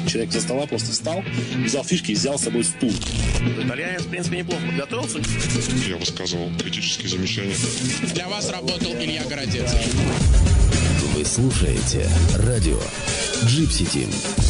Человек за стола просто встал, взял фишки и взял с собой стул. Итальянец, в принципе, неплохо подготовился. Я высказывал критические замечания. Для вас работал Илья Городецкий. Вы слушаете радио Gypsy Team.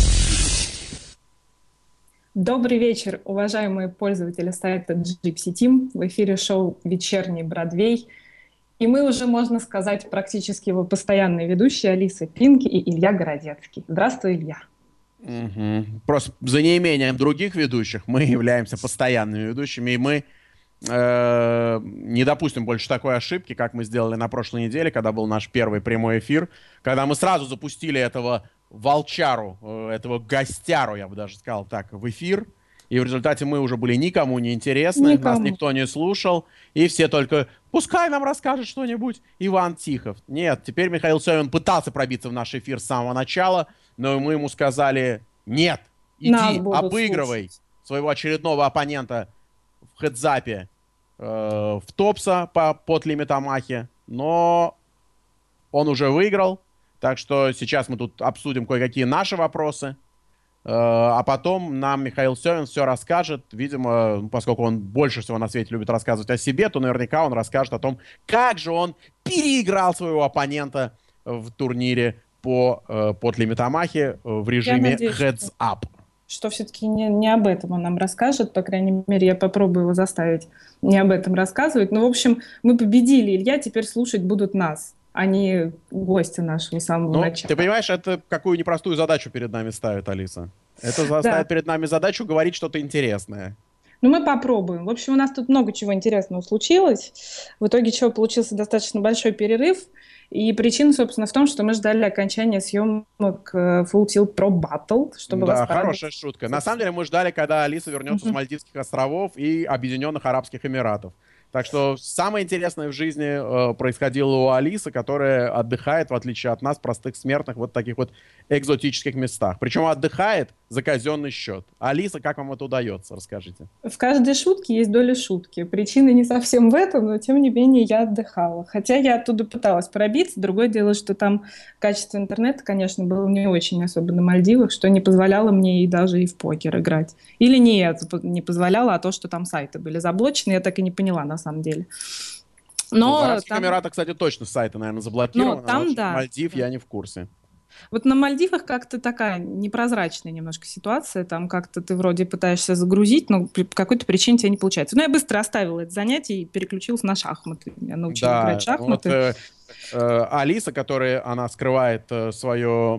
Добрый вечер, уважаемые пользователи сайта Gypsy Team. В эфире шоу «Вечерний Бродвей». И мы уже, можно сказать, практически его постоянные ведущие Алиса Пинки и Илья Городецкий. Здравствуй, Илья. Просто за неимением других ведущих мы являемся постоянными ведущими, и мы не допустим больше такой ошибки, как мы сделали на прошлой неделе, когда был наш первый прямой эфир, когда мы сразу запустили этого волчару, этого гостяру, я бы даже сказал так, в эфир, и в результате мы уже были никому не интересны, нас никто не слушал, и все только «пускай нам расскажет что-нибудь Иван Тихов». Нет, теперь Михаил Семин пытался пробиться в наш эфир с самого начала, но мы ему сказали «нет, иди, обыгрывай своего очередного оппонента в хедзапе в Топса по подлимит Амахе», но он уже выиграл, так что сейчас мы тут обсудим кое-какие наши вопросы. А потом нам Михаил Семин все расскажет. Видимо, поскольку он больше всего на свете любит рассказывать о себе, то наверняка он расскажет о том, как же он переиграл своего оппонента в турнире по подлимит Амахе в режиме heads up. Что все-таки не об этом он нам расскажет. По крайней мере, я попробую его заставить не об этом рассказывать. Но, в общем, мы победили, Илья, теперь слушать будут нас, а не гости нашего самого начала. Ты понимаешь, это какую непростую задачу перед нами ставит Алиса. Это ставит перед нами задачу говорить что-то интересное. Ну, мы попробуем. В общем, у нас тут много чего интересного случилось. В итоге чего получился достаточно большой перерыв. И причина, собственно, в том, что мы ждали окончания съемок Full Tilt Pro Battle, чтобы вас порадовать. Хорошая шутка. На самом деле мы ждали, когда Алиса вернется с Мальдивских островов и Объединенных Арабских Эмиратов. Так что самое интересное в жизни происходило у Алисы, которая отдыхает, в отличие от нас, простых смертных, вот в таких вот экзотических местах. Причем отдыхает за казенный счет. Алиса, как вам это удается? Расскажите. В каждой шутке есть доля шутки. Причина не совсем в этом, но тем не менее я отдыхала. Хотя я оттуда пыталась пробиться. Другое дело, что там качество интернета, конечно, было не очень, особенно на Мальдивах, что не позволяло мне и даже и в покер играть. Или не это не позволяло, а то, что там сайты были заблочены, я так и не поняла на самом деле. Но в Арабских Эмиратах, кстати, точно сайты, наверное, заблокированы. Но там, да. Мальдив я не в курсе. Вот на Мальдивах как-то такая непрозрачная немножко ситуация. Там как-то ты вроде пытаешься загрузить, но по какой-то причине тебе не получается. Но я быстро оставила это занятие и переключилась на шахматы. Я научилась играть в шахматы. Вот, Алиса, которая она скрывает свою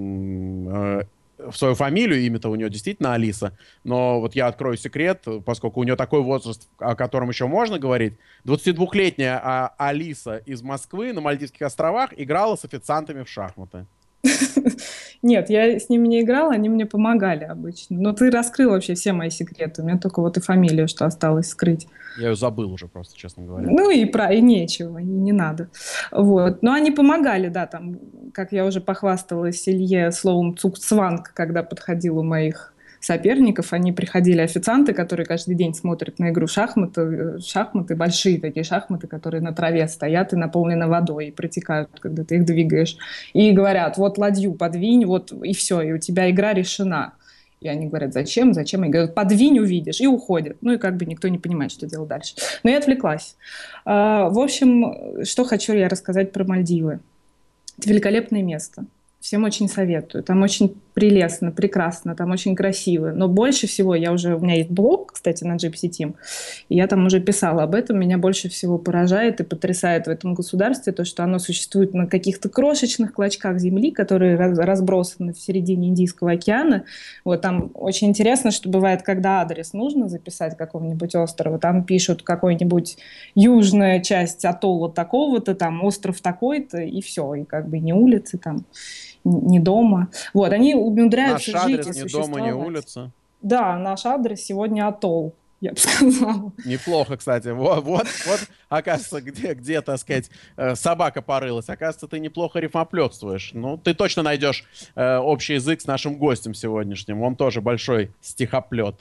фамилию, имя-то у нее действительно Алиса, но вот я открою секрет, поскольку у нее такой возраст, о котором еще можно говорить, 22-летняя Алиса из Москвы на Мальдивских островах играла с официантами в шахматы. Нет, я с ними не играла, они мне помогали обычно. Но ты раскрыл вообще все мои секреты. У меня только вот и фамилия, что осталось скрыть. Я ее забыл уже просто, честно говоря. Ну и нечего, и не надо. Вот. Но они помогали, да, там, как я уже похвасталась Илье словом цугцванг, когда подходил у моих соперников, они приходили официанты, которые каждый день смотрят на игру шахматы, большие такие шахматы, которые на траве стоят и наполнены водой, и протекают, когда ты их двигаешь. И говорят, вот ладью подвинь, вот и все, и у тебя игра решена. И они говорят, зачем? И говорят, подвинь, увидишь, и уходят. Ну и как бы никто не понимает, что делать дальше. Но я отвлеклась. В общем, что хочу я рассказать про Мальдивы. Это великолепное место. Всем очень советую. Там очень прелестно, прекрасно, там очень красиво. Но больше всего у меня есть блог, кстати, на Gypsy Team, и я там уже писала об этом. Меня больше всего поражает и потрясает в этом государстве то, что оно существует на каких-то крошечных клочках земли, которые разбросаны в середине Индийского океана. Вот там очень интересно, что бывает, когда адрес нужно записать какого-нибудь острова, там пишут какой-нибудь южная часть атолла такого-то, там остров такой-то, и все, и как бы не улицы там, не дома. Вот, они умудряются наш жить адрес и не дома, не улица. Да, наш адрес сегодня атолл, я бы сказала. Неплохо, кстати. Вот, оказывается, где, так сказать, собака порылась. Оказывается, ты неплохо рифмоплетствуешь. Ну, ты точно найдешь общий язык с нашим гостем сегодняшним. Он тоже большой стихоплет.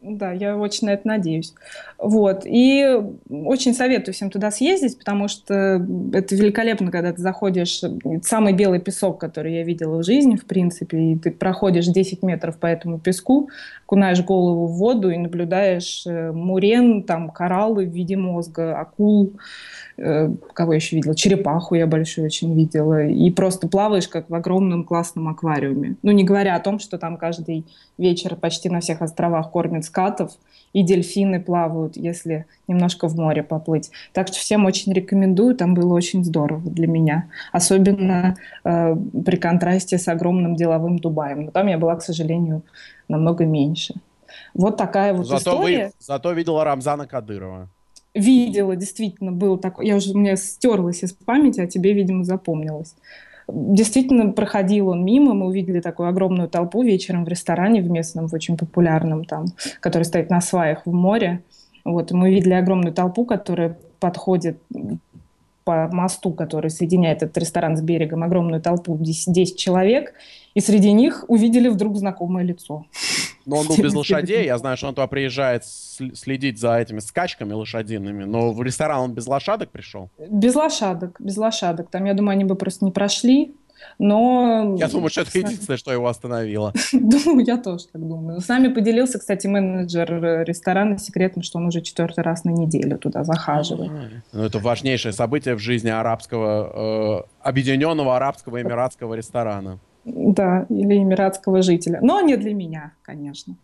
Да, я очень на это надеюсь. Вот. И очень советую всем туда съездить, потому что это великолепно, когда ты заходишь, самый белый песок, который я видела в жизни, в принципе, и ты проходишь 10 метров по этому песку, окунаешь голову в воду и наблюдаешь мурен, там, кораллы в виде мозга, акул, кого я еще видела? Черепаху я большую очень видела. И просто плаваешь, как в огромном классном аквариуме. Ну, не говоря о том, что там каждый вечер почти на всех островах кормят скатов, и дельфины плавают, если немножко в море поплыть. Так что всем очень рекомендую, там было очень здорово для меня. Особенно при контрасте с огромным деловым Дубаем. Но там я была, к сожалению, намного меньше. Вот такая вот история. Зато видела Рамзана Кадырова. Видела, действительно, был такой. У меня стерлось из памяти, а тебе, видимо, запомнилось. Действительно, проходил он мимо, мы увидели такую огромную толпу вечером в ресторане в местном, в очень популярном там, который стоит на сваях в море. Вот, и мы увидели огромную толпу, которая подходит по мосту, который соединяет этот ресторан с берегом, огромную толпу, 10 человек, и среди них увидели вдруг знакомое лицо. Но он был без лошадей, я знаю, что он туда приезжает следить за этими скачками лошадиными, но в ресторан он без лошадок пришел? Без лошадок, без лошадок. Там, я думаю, они бы просто не прошли, но... Я думаю, что это единственное, что его остановило. Думаю, я тоже так думаю. С нами поделился, кстати, менеджер ресторана секретом, что он уже 4-й раз на неделю туда захаживает. Ну, это важнейшее событие в жизни арабского, объединенного арабского эмиратского ресторана. Да, или эмиратского жителя. Но не для меня, конечно.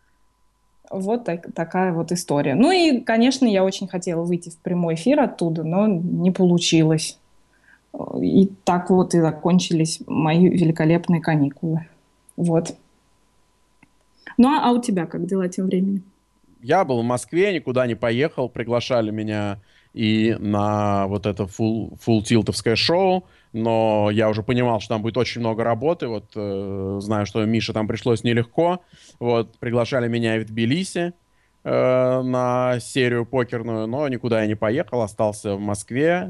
Вот такая вот история. Ну и, конечно, я очень хотела выйти в прямой эфир оттуда, но не получилось. И так вот и закончились мои великолепные каникулы. Вот. Ну а у тебя как дела тем временем? Я был в Москве, никуда не поехал. Приглашали меня и на вот это фулл-тилтовское шоу, но я уже понимал, что там будет очень много работы. Вот знаю, что Мише там пришлось нелегко. Вот, приглашали меня и в Тбилиси на серию покерную, но никуда я не поехал, остался в Москве.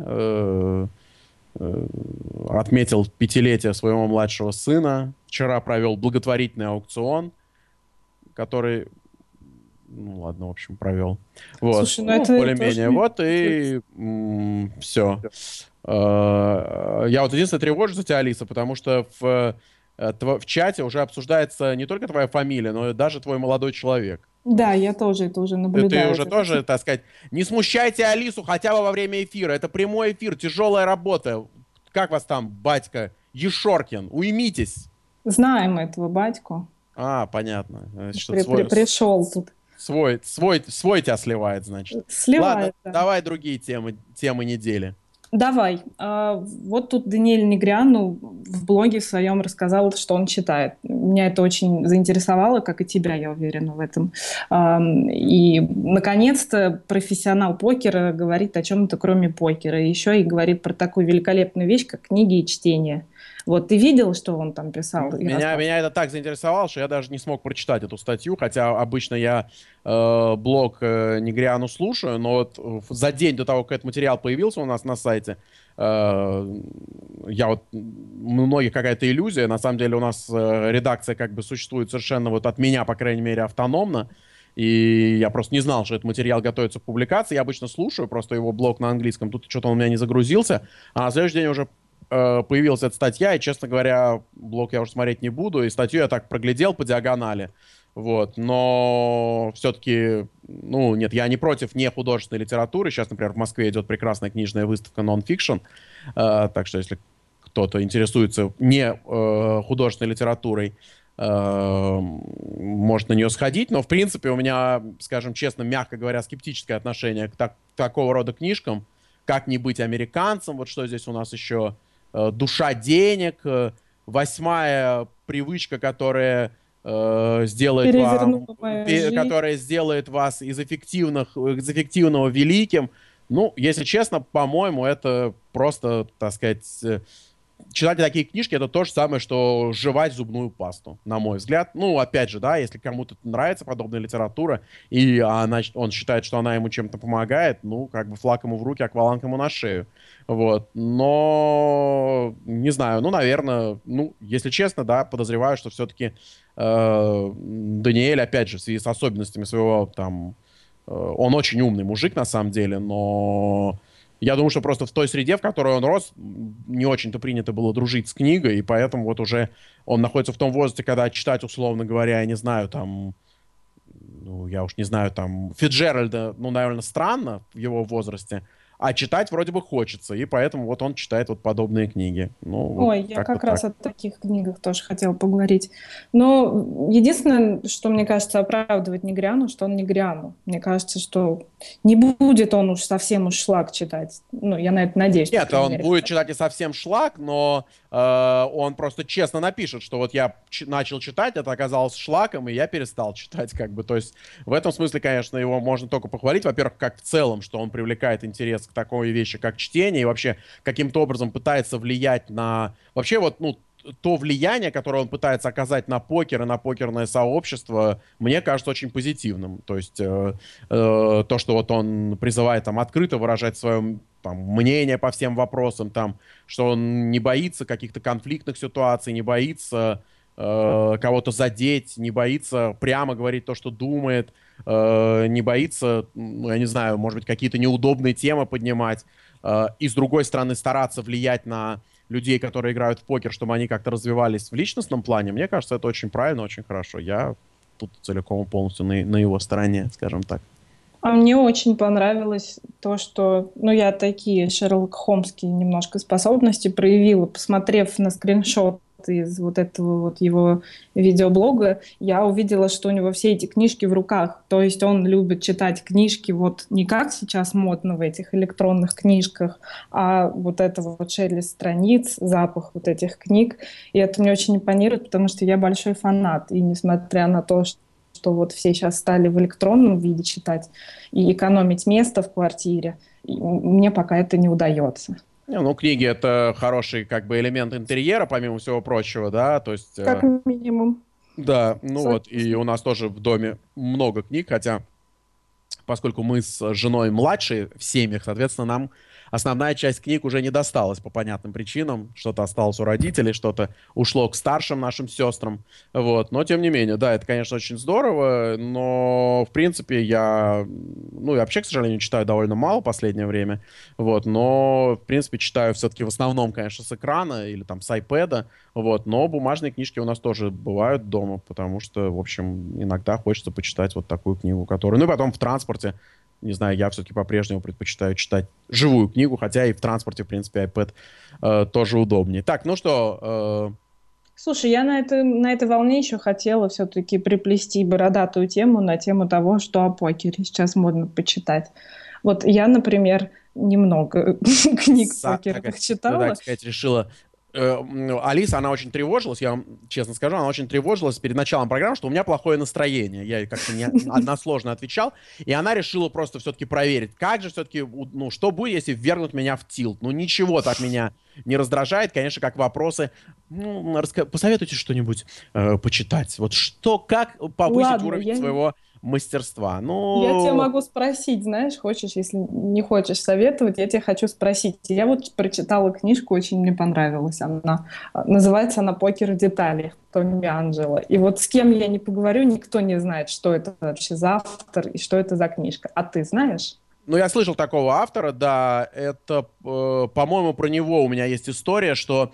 Отметил 5-летие своего младшего сына. Вчера провел благотворительный аукцион, который... Ну, ладно, в общем, провел. Вот. Слушай, ну это более-менее. Вот и все. Я вот единственное тревожусь за тебя, Алиса, потому что в чате уже обсуждается не только твоя фамилия, но и даже твой молодой человек. Да, я тоже это уже наблюдаю. Ты уже тоже, так сказать, не смущайте Алису хотя бы во время эфира. Это прямой эфир, тяжелая работа. Как вас там, батька Ешоркин? Уймитесь. Знаем этого батьку. А, понятно. Пришел тут. Свой тебя сливает, значит. Сливает, ладно, да. Давай другие темы недели. Давай. Вот тут Даниэль Негряну в блоге своем рассказал, что он читает. Меня это очень заинтересовало, как и тебя, я уверена в этом. И, наконец-то, профессионал покера говорит о чем-то, кроме покера. Еще и говорит про такую великолепную вещь, как книги и чтение. Вот ты видел, что он там писал? Меня это так заинтересовало, что я даже не смог прочитать эту статью, хотя обычно я блог Негряну слушаю, но вот за день до того, как этот материал появился у нас на сайте, у многих какая-то иллюзия. На самом деле у нас редакция как бы существует совершенно вот от меня, по крайней мере, автономно. И я просто не знал, что этот материал готовится к публикации. Я обычно слушаю просто его блог на английском. Тут что-то он у меня не загрузился. А на следующий день уже появилась эта статья, и, честно говоря, блог я уже смотреть не буду, и статью я так проглядел по диагонали, вот, но все-таки, ну, нет, я не против нехудожественной литературы, сейчас, например, в Москве идет прекрасная книжная выставка Non-Fiction, так что, если кто-то интересуется не художественной литературой, может на нее сходить, но, в принципе, у меня, скажем честно, мягко говоря, скептическое отношение к такого рода книжкам, «Как не быть американцем», вот что здесь у нас еще... «Душа денег», 8-я привычка, которая сделает вас из эффективного великим. Ну, если честно, по-моему, это просто, так сказать, читать такие книжки — это то же самое, что жевать зубную пасту, на мой взгляд. Ну, опять же, да, если кому-то нравится подобная литература, и он считает, что она ему чем-то помогает, ну, как бы флаг ему в руки, акваланг ему на шею. Вот. Но, не знаю, ну, наверное, ну, если честно, да, подозреваю, что все-таки Даниэль, опять же, в связи с особенностями своего, там, он очень умный мужик, на самом деле, но... Я думаю, что просто в той среде, в которой он рос, не очень-то принято было дружить с книгой, и поэтому вот уже он находится в том возрасте, когда читать, условно говоря, я не знаю, там, ну, я уж не знаю, там, Фицджеральда, ну, наверное, странно в его возрасте, а читать вроде бы хочется, и поэтому вот он читает вот подобные книги. Ну, вот Ой, я как так. раз о таких книгах тоже хотела поговорить. Но единственное, что мне кажется, оправдывать Негряну, что он Негряну. Мне кажется, что не будет он уж совсем уж шлак читать. Ну, я на это надеюсь. Нет, он будет читать и совсем шлак, но он просто честно напишет, что вот я начал читать, это оказалось шлаком, и я перестал читать, как бы. То есть в этом смысле, конечно, его можно только похвалить. Во-первых, как в целом, что он привлекает интерес к такой вещи, как чтение, и вообще каким-то образом пытается влиять на... Вообще вот, ну, то влияние, которое он пытается оказать на покер и на покерное сообщество, мне кажется очень позитивным. То есть то, что вот он призывает там открыто выражать свое там мнение по всем вопросам, там, что он не боится каких-то конфликтных ситуаций, не боится кого-то задеть, не боится прямо говорить то, что думает, не боится, ну, я не знаю, может быть, какие-то неудобные темы поднимать, и, с другой стороны, стараться влиять на людей, которые играют в покер, чтобы они как-то развивались в личностном плане. Мне кажется, это очень правильно, очень хорошо. Я тут целиком и полностью на его стороне, скажем так. А мне очень понравилось то, что, ну, я такие Шерлок Холмские немножко способности проявила, посмотрев на скриншот из вот этого вот его видеоблога, я увидела, что у него все эти книжки в руках. То есть он любит читать книжки вот не как сейчас модно в этих электронных книжках, а вот это вот шелест страниц, запах вот этих книг. И это мне очень импонирует, потому что я большой фанат. И несмотря на то, что вот все сейчас стали в электронном виде читать и экономить место в квартире, мне пока это не удается. Не, ну, книги — это хороший как бы элемент интерьера, помимо всего прочего, да, то есть... Как минимум. Да, ну вот, и у нас тоже в доме много книг, хотя, поскольку мы с женой младшие в семьях, соответственно, нам основная часть книг уже не досталась по понятным причинам. Что-то осталось у родителей, что-то ушло к старшим нашим сестрам. Вот. Но, тем не менее, да, это, конечно, очень здорово, но, в принципе, я вообще, к сожалению, читаю довольно мало в последнее время. Вот. Но, в принципе, читаю все-таки в основном, конечно, с экрана или там с iPad. Вот. Но бумажные книжки у нас тоже бывают дома, потому что, в общем, иногда хочется почитать вот такую книгу, которую... Ну, и потом в транспорте, не знаю, я все-таки по-прежнему предпочитаю читать живую книгу, хотя и в транспорте, в принципе, iPad тоже удобнее. Так, ну что... Слушай, я на этой волне еще хотела все-таки приплести бородатую тему на тему того, что о покере сейчас модно почитать. Вот я, например, немного книг покерных читала. Так сказать, решила... Алиса, она очень тревожилась, я вам честно скажу, она очень тревожилась перед началом программы, что у меня плохое настроение. Я ей как-то односложно отвечал, и она решила просто все-таки проверить, как же все-таки, ну, что будет, если ввергнуть меня в тилт. Ну, ничего так меня не раздражает, конечно, как вопросы. Ну, посоветуйте что-нибудь почитать. Вот что, как повысить уровень своего мастерства. Ну... Я тебя могу спросить, знаешь, хочешь, если не хочешь советовать, я тебя хочу спросить. Я вот прочитала книжку, очень мне понравилась она. Называется она «Покер в деталях» Томми Анджело. И вот с кем я не поговорю, никто не знает, что это вообще за автор и что это за книжка. А ты знаешь? Ну, я слышал такого автора, да, это, по-моему, про него у меня есть история, что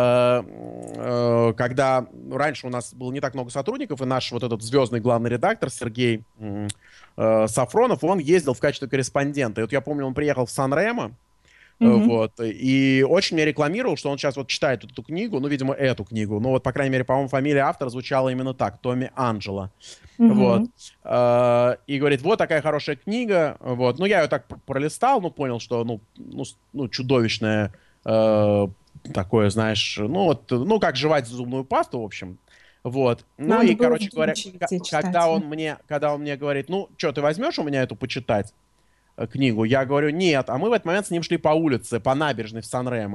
когда раньше у нас было не так много сотрудников, и наш вот этот звездный главный редактор Сергей Сафронов, он ездил в качестве корреспондента. И вот я помню, он приехал в Сан-Ремо, вот, и очень мне рекламировал, что он сейчас вот читает эту книгу, ну, видимо, эту книгу, ну, вот, по крайней мере, по-моему, фамилия автора звучала именно так, Томми Анджело, вот, и говорит, вот такая хорошая книга, вот, ну, я ее так пролистал, ну, понял, что, ну чудовищное такое, знаешь, ну, вот, ну, как жевать зубную пасту, в общем, вот, ну, надо и, короче говоря, когда он мне говорит, ну, что, ты возьмешь у меня эту почитать? Книгу. Я говорю, нет. А мы в этот момент с ним шли по улице, по набережной в Сан-Ремо.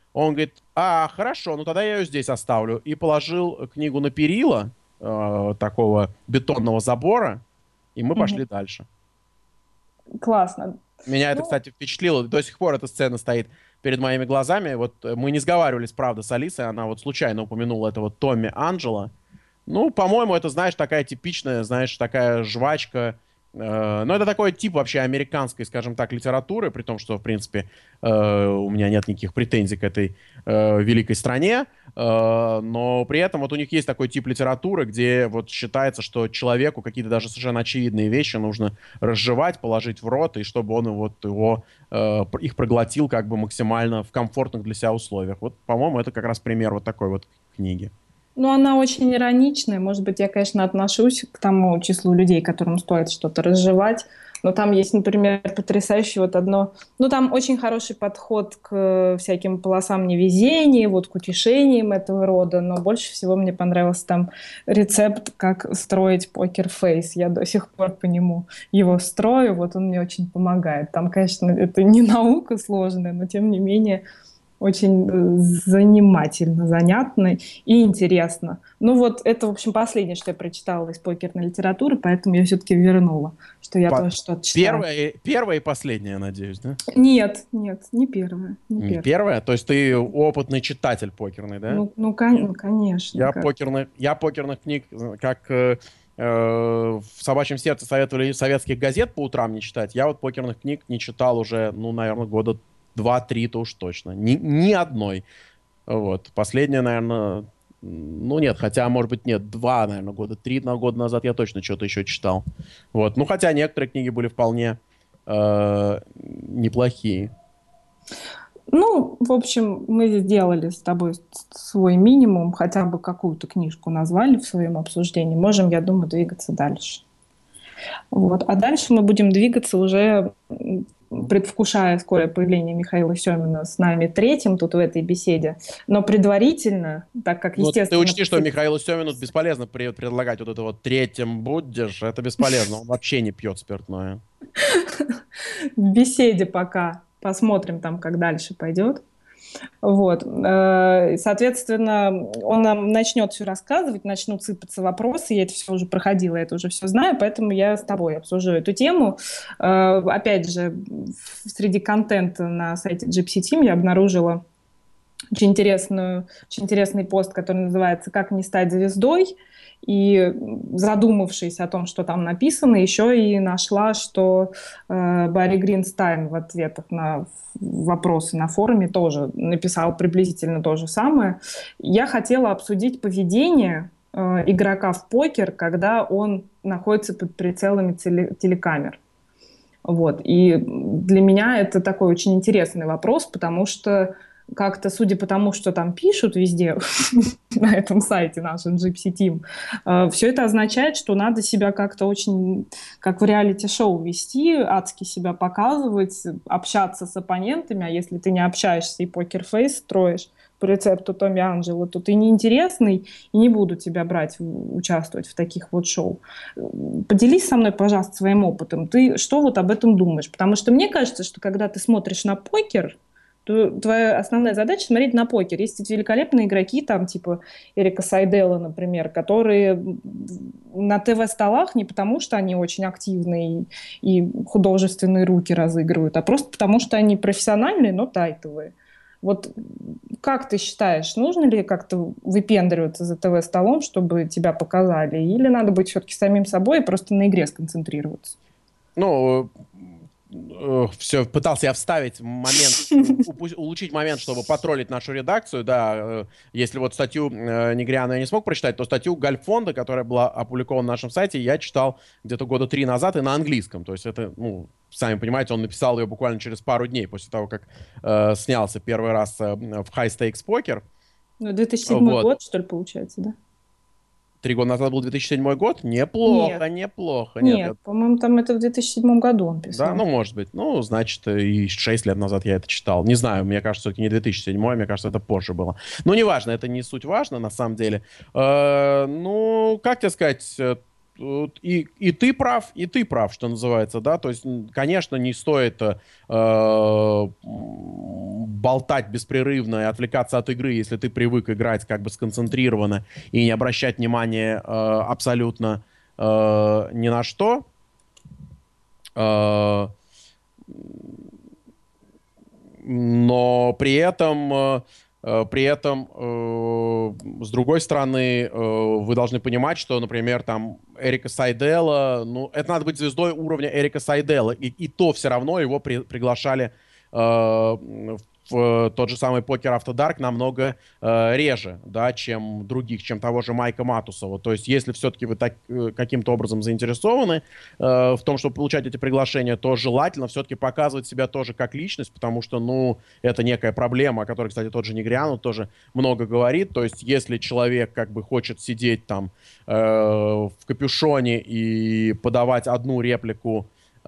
Он говорит, хорошо, ну тогда я ее здесь оставлю. И положил книгу на перила такого бетонного забора, и мы Мгм. пошли дальше. Классно. Меня это, Ну, кстати, впечатлило. До сих пор эта сцена стоит перед моими глазами. Вот мы не сговаривались, правда, с Алисой. Она вот случайно упомянула этого Томми Анджело. Ну, по-моему, это, знаешь, такая типичная, знаешь, такая жвачка. Ну, это такой тип вообще американской, скажем так, литературы, при том, что, в принципе, у меня нет никаких претензий к этой великой стране. Но при этом вот у них есть такой тип литературы, где вот считается, что человеку какие-то даже совершенно очевидные вещи нужно разжевать, положить в рот, и чтобы он их проглотил как бы максимально в комфортных для себя условиях. Вот, по-моему, это как раз пример вот такой вот книги. Ну, она очень ироничная. Может быть, я, конечно, отношусь к тому числу людей, которым стоит что-то разжевать. Но там есть, например, потрясающее вот одно... Ну, там очень хороший подход к всяким полосам невезения, вот к утешениям этого рода. Но больше всего мне понравился там рецепт, как строить покер-фейс. Я до сих пор по нему его строю. Вот он мне очень помогает. Там, конечно, это не наука сложная, но тем не менее очень занимательно, занятно и интересно. Ну вот это, в общем, последнее, что я прочитала из покерной литературы, поэтому я все-таки вернула, что я тоже что-то читала. Первая и последняя, надеюсь, да? Нет, нет, не первая, не Не первая. первая? То есть ты опытный читатель покерный, да? Ну, конечно. Я покерных книг, как в «Собачьем сердце» советовали советских газет по утрам не читать. Я вот покерных книг не читал уже, ну, наверное, года 2-3-то уж точно. Ни одной. Вот. Последняя, наверное... Ну, нет, хотя, может быть, нет. 2, наверное, года. 3 года назад я точно что-то еще читал. Вот. Ну, хотя некоторые книги были вполне неплохие. Ну, в общем, мы сделали с тобой свой минимум, хотя бы какую-то книжку назвали в своем обсуждении. Можем, я думаю, двигаться дальше. Вот. А дальше мы будем двигаться уже, предвкушая скорое появление Михаила Семина с нами третьим тут в этой беседе. Но предварительно, так как, Ну, ты естественно... учти, что Михаилу Семину бесполезно предлагать вот это вот третьим будешь. Это бесполезно. Он вообще не пьет спиртное. в беседе пока посмотрим там, как дальше пойдет. Вот. Соответственно, он нам начнет все рассказывать, начнут сыпаться вопросы. Я это все уже проходила, я это уже все знаю, поэтому я с тобой обсужу эту тему. Опять же, среди контента на сайте Gypsy Team я обнаружила очень интересный пост, который называется «Как не стать звездой». И задумавшись о том, что там написано, еще и нашла, что Барри Гринстайн в ответах на вопросы на форуме тоже написал приблизительно то же самое. Я хотела обсудить поведение игрока в покер, когда он находится под прицелами телекамер. Вот. И для меня это такой очень интересный вопрос, потому что как-то, судя по тому, что там пишут везде на этом сайте нашем Gypsy Team, все это означает, что надо себя как-то очень, как в реалити-шоу вести, адски себя показывать, общаться с оппонентами, а если ты не общаешься и покер-фейс строишь по рецепту Томми Анджело, то ты неинтересный и не буду тебя брать, участвовать в таких вот шоу. Поделись со мной, пожалуйста, своим опытом. Ты что вот об этом думаешь? Потому что мне кажется, что когда ты смотришь на покер, то твоя основная задача — смотреть на покер. Есть эти великолепные игроки, там, типа Эрика Сайдела, например, которые на ТВ-столах не потому, что они очень активные и художественные руки разыгрывают, а просто потому, что они профессиональные, но тайтовые. Вот как ты считаешь, нужно ли как-то выпендриваться за ТВ-столом, чтобы тебя показали, или надо быть все-таки самим собой и просто на игре сконцентрироваться? Ну, все, пытался я вставить момент, улучшить момент, чтобы потроллить нашу редакцию, да, если вот статью Негриана я не смог прочитать, то статью Гальфонда, которая была опубликована на нашем сайте, я читал где-то года 3 назад и на английском, то есть это, ну, сами понимаете, он написал ее буквально через пару дней после того, как снялся первый раз в High Stakes Poker. Ну, 2007 год, что ли, получается, да? 3 года назад был 2007 год? Неплохо, Нет. неплохо. Нет, по-моему, там это в 2007 году он писал. Да, ну, может быть. Ну, значит, и 6 лет назад я это читал. Не знаю, мне кажется, все-таки не 2007, мне кажется, это позже было. Ну, неважно, это не суть важно, на самом деле. Ну, как тебе сказать, и ты прав, что называется, да, то есть, конечно, не стоит болтать беспрерывно и отвлекаться от игры, если ты привык играть как бы сконцентрированно и не обращать внимания абсолютно ни на что. Но при этом, с другой стороны, вы должны понимать, что, например, там Эрика Сайдела, ну, это надо быть звездой уровня Эрика Сайдела, и то все равно его приглашали в тот же самый Poker After Dark намного реже, да, чем других, чем того же Майка Матусова. То есть, если все-таки вы каким-то образом заинтересованы в том, чтобы получать эти приглашения, то желательно все-таки показывать себя тоже как личность, потому что, ну, это некая проблема, о которой, кстати, тот же Негрянов тоже много говорит. То есть, если человек как бы хочет сидеть там в капюшоне и подавать одну реплику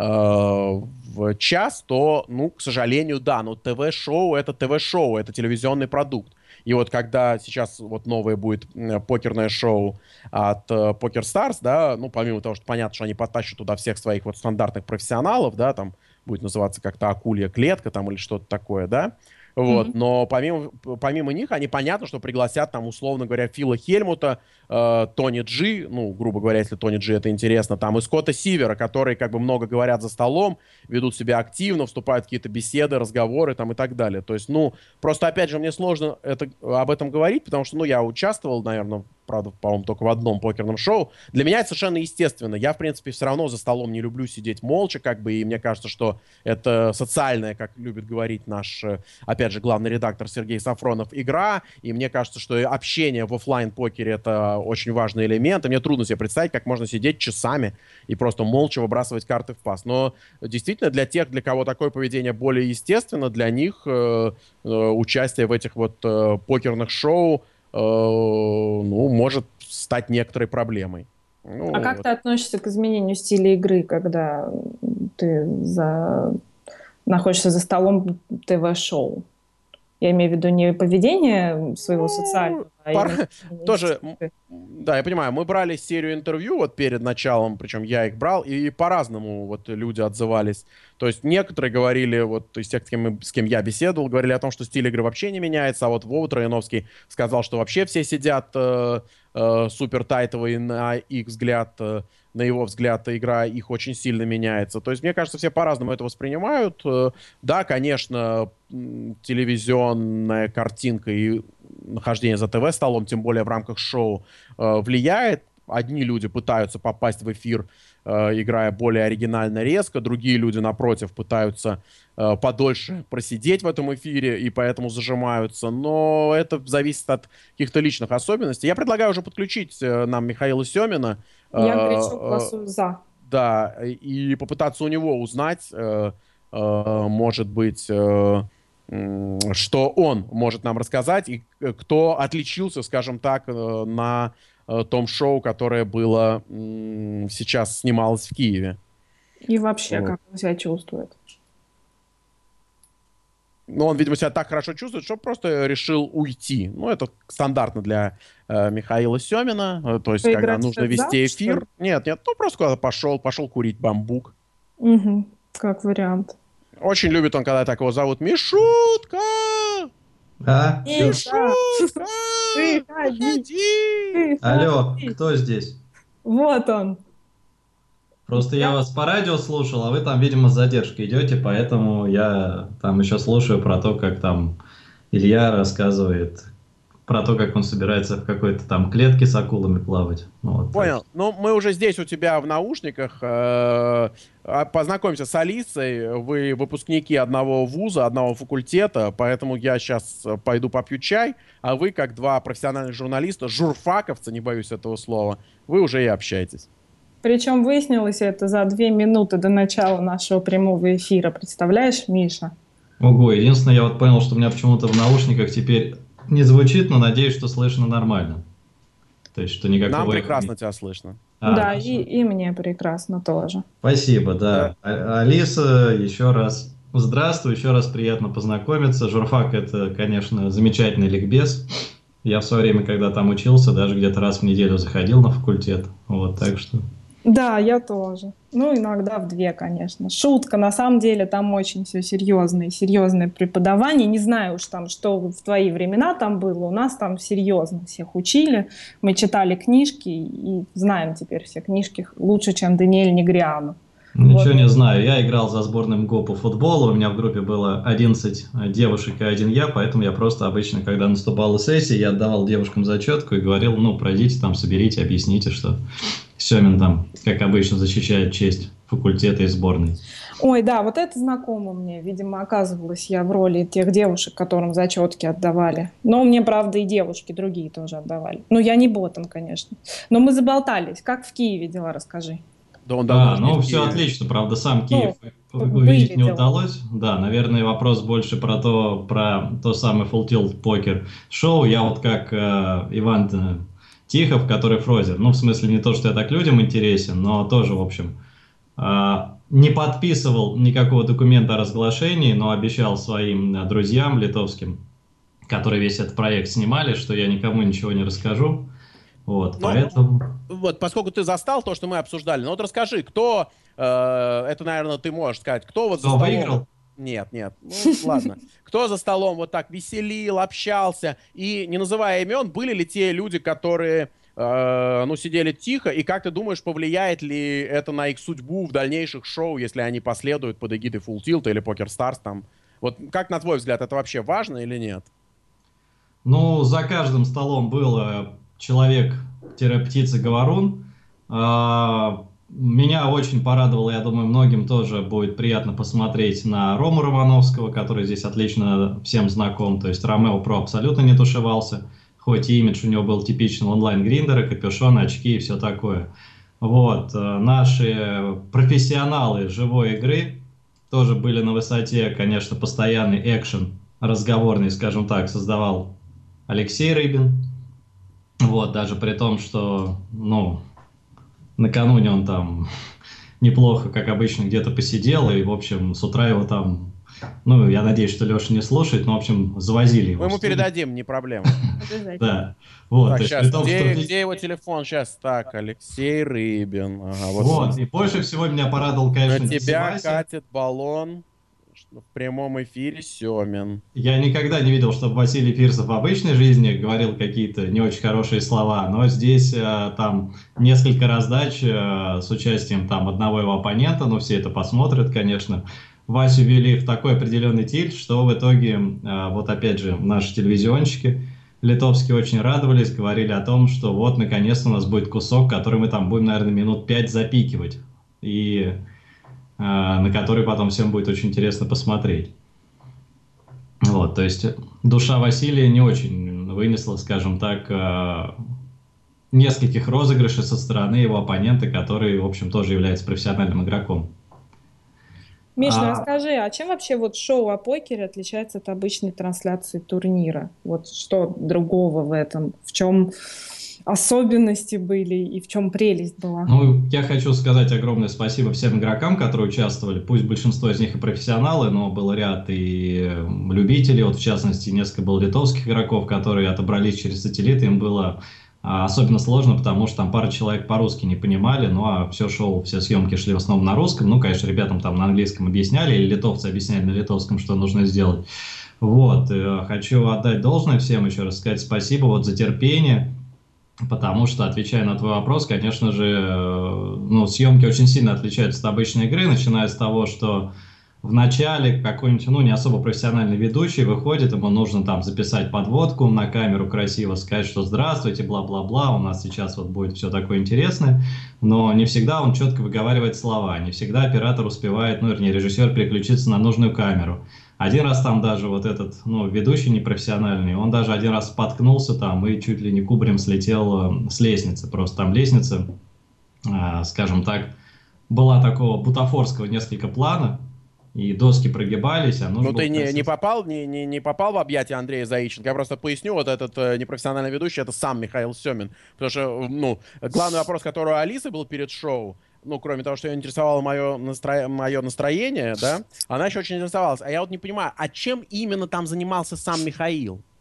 в час, то, ну, к сожалению, да, но ТВ-шоу — это ТВ-шоу, это телевизионный продукт. И вот когда сейчас вот новое будет покерное шоу от Poker Stars, да, ну, помимо того, что понятно, что они потащат туда всех своих вот стандартных профессионалов, да, там будет называться как-то «Акулья клетка» там или что-то такое, да, вот, но помимо них они, понятно, что пригласят там, условно говоря, Фила Хельмута, Тони Джи, ну, грубо говоря, если Тони Джи это интересно, там, и Скотта Сивера, которые как бы много говорят за столом, ведут себя активно, вступают в какие-то беседы, разговоры там и так далее. То есть, ну, просто, опять же, мне сложно об этом говорить, потому что, ну, я участвовал, наверное, правда, по-моему, только в одном покерном шоу. Для меня это совершенно естественно. Я, в принципе, все равно за столом не люблю сидеть молча, как бы, и мне кажется, что это социальная, как любит говорить наш, опять же, главный редактор Сергей Сафронов, игра, и мне кажется, что общение в офлайн-покере — это очень важный элемент, и мне трудно себе представить, как можно сидеть часами и просто молча выбрасывать карты в пас. Но действительно, для тех, для кого такое поведение более естественно, для них участие в этих вот покерных шоу, ну, может стать некоторой проблемой. Ну, а как ты относишься к изменению стиля игры, когда ты находишься за столом ТВ-шоу? Я имею в виду не поведение своего социального, тоже, да, я понимаю, мы брали серию интервью вот перед началом, причем я их брал, и по-разному вот люди отзывались. То есть некоторые говорили, вот из тех, с кем я беседовал, говорили о том, что стиль игры вообще не меняется, а вот Вова Трояновский сказал, что вообще все сидят супер тайтово, и на их взгляд, на его взгляд, игра их очень сильно меняется. То есть, мне кажется, все по-разному это воспринимают. Да, конечно, телевизионная картинка и нахождение за ТВ-столом, тем более в рамках шоу, влияет. Одни люди пытаются попасть в эфир, играя более оригинально, резко. Другие люди, напротив, пытаются подольше просидеть в этом эфире и поэтому зажимаются. Но это зависит от каких-то личных особенностей. Я предлагаю уже подключить нам Михаила Семина. Я горячо голосую за. Да, и попытаться у него узнать, может быть, что он может нам рассказать, и кто отличился, скажем так, на том шоу, которое было сейчас снималось в Киеве. И вообще, как он себя чувствует? Ну, он, видимо, себя так хорошо чувствует, что просто решил уйти. Ну, это стандартно для Михаила Семина. То есть, когда нужно вести эфир. Нет, ну просто куда-то пошел курить бамбук. Угу, как вариант. Очень любит он, когда так его зовут. Мишутка! А? Мишутка! Приходи! Алло, кто здесь? Вот он. Просто я вас по радио слушал, а вы там, видимо, с задержкой идете, поэтому я там еще слушаю про то, как там Илья рассказывает про то, как он собирается в какой-то там клетке с акулами плавать. Вот, понял. Так. Ну, мы уже здесь у тебя в наушниках. Познакомимся с Алисой. Вы выпускники одного вуза, одного факультета, поэтому я сейчас пойду попью чай, а вы, как два профессиональных журналиста, журфаковцы, не боюсь этого слова, вы уже и общаетесь. Причем выяснилось это за 2 минуты до начала нашего прямого эфира. Представляешь, Миша? Ого, единственное, я вот понял, что у меня почему-то в наушниках теперь не звучит, но надеюсь, что слышно нормально. То есть, что никакого... Нам прекрасно тебя слышно. Да, и мне прекрасно тоже. Спасибо, да. Алиса, еще раз здравствуй, еще раз приятно познакомиться. Журфак — это, конечно, замечательный ликбез. Я в свое время, когда там учился, даже где-то раз в неделю заходил на факультет. Вот, так что... Да, я тоже. Ну, иногда в две, конечно. Шутка, на самом деле там очень все серьезное, серьезное преподавание. Не знаю уж там, что в твои времена там было. У нас там серьезно всех учили. Мы читали книжки и знаем теперь все книжки лучше, чем Даниэль Негриану. Ничего Вот. не знаю. Я играл за сборную МГУ по футболу. У меня в группе было 11 девушек и один я, поэтому я просто обычно, когда наступала сессия, я отдавал девушкам зачетку и говорил, ну, пройдите там, соберите, объясните, что Семин там, как обычно, защищает честь факультета и сборной. Ой, да, вот это знакомо мне. Видимо, оказывалась я в роли тех девушек, которым зачетки отдавали. Но мне, правда, и девушки другие тоже отдавали. Ну, я не ботом, конечно. Но мы заболтались. Как в Киеве дела, расскажи. Да он давно Да, же не ну в все Киеве. отлично, правда, сам Киев Ну, увидеть были не дела. удалось. Да, наверное, вопрос больше про то самое Full Tilt Poker шоу. Я вот как Иван Тихов, который Фрозер. Ну, в смысле, не то, что я так людям интересен, но тоже, в общем, не подписывал никакого документа о разглашении, но обещал своим друзьям литовским, которые весь этот проект снимали, что я никому ничего не расскажу. Вот, Ну, поэтому... Вот, поскольку ты застал то, что мы обсуждали, ну вот расскажи, кто, это, наверное, ты можешь сказать, кто вот за Кто столом... выиграл? Нет, ну ладно. Кто за столом вот так веселил, общался, и, не называя имен, были ли те люди, которые, ну, сидели тихо, и как ты думаешь, повлияет ли это на их судьбу в дальнейших шоу, если они последуют под эгидой Full Tilt или Poker Stars там? Вот как, на твой взгляд, это вообще важно или нет? Ну, за каждым столом был человек-птица-говорун. Меня очень порадовало, я думаю, многим тоже будет приятно посмотреть на Рому Романовского, который здесь отлично всем знаком. То есть Ромео Про абсолютно не тушевался, хоть и имидж у него был типичный онлайн-гриндера, капюшон, очки и все такое. Вот, наши профессионалы живой игры тоже были на высоте, конечно, постоянный экшен разговорный, скажем так, создавал Алексей Рыбин. Вот, даже при том, что, ну, накануне он там неплохо, как обычно, где-то посидел, и, в общем, с утра его там, ну, я надеюсь, что Леша не слушает, но, в общем, завозили его. Мы ему передадим, не проблема. Обязательно. Да, вот, Так, то есть сейчас, при том, что... где его телефон? Сейчас, так, Алексей Рыбин. Ага, Вот, и больше всего меня порадовал, На конечно, тебя Вася. катит баллон в прямом эфире Семин. Я никогда не видел, чтобы Василий Фирсов в обычной жизни говорил какие-то не очень хорошие слова, но здесь там несколько раздач с участием там одного его оппонента, но все это посмотрят, конечно. Васю ввели в такой определенный тильт, что в итоге, вот опять же, наши телевизионщики литовские очень радовались, говорили о том, что вот наконец-то у нас будет кусок, который мы там будем, наверное, минут 5 запикивать, и на который потом всем будет очень интересно посмотреть. Вот, то есть душа Василия не очень вынесла, скажем так, нескольких розыгрышей со стороны его оппонента, который, в общем, тоже является профессиональным игроком. Миш, ну расскажи, а чем вообще вот шоу о покере отличается от обычной трансляции турнира? Вот что другого в этом? В чем особенности были и в чем прелесть была? Ну, я хочу сказать огромное спасибо всем игрокам, которые участвовали. Пусть большинство из них и профессионалы, но был ряд и любителей. Вот, в частности, несколько было литовских игроков, которые отобрались через сателлит. Им было особенно сложно, потому что там пара человек по-русски не понимали. Ну, а все шоу, все съемки шли в основном на русском. Ну, конечно, ребятам там на английском объясняли, или литовцы объясняли на литовском, что нужно сделать. Вот. Хочу отдать должное всем, еще раз сказать спасибо вот за терпение. Потому что, отвечая на твой вопрос, конечно же, ну, съемки очень сильно отличаются от обычной игры, начиная с того, что в начале какой-нибудь, ну, не особо профессиональный ведущий выходит, ему нужно там записать подводку на камеру красиво, сказать, что здравствуйте, бла-бла-бла, у нас сейчас вот будет все такое интересное, но не всегда он четко выговаривает слова, не всегда оператор успевает, ну, вернее, режиссер переключиться на нужную камеру. Один раз там даже вот этот, ну, ведущий непрофессиональный, он даже один раз споткнулся там и чуть ли не кубарем слетел с лестницы. Просто там лестница, скажем так, была такого бутафорского несколько плана, и доски прогибались. Ну ты не попал в объятия Андрея Заиченко. Я просто поясню, вот этот непрофессиональный ведущий, это сам Михаил Семин. Потому что, ну, главный вопрос, который у Алисы был перед шоу, ну, кроме того, что ее интересовало мое настроение, да, она еще очень интересовалась. А я вот не понимаю, а чем именно там занимался сам Михаил?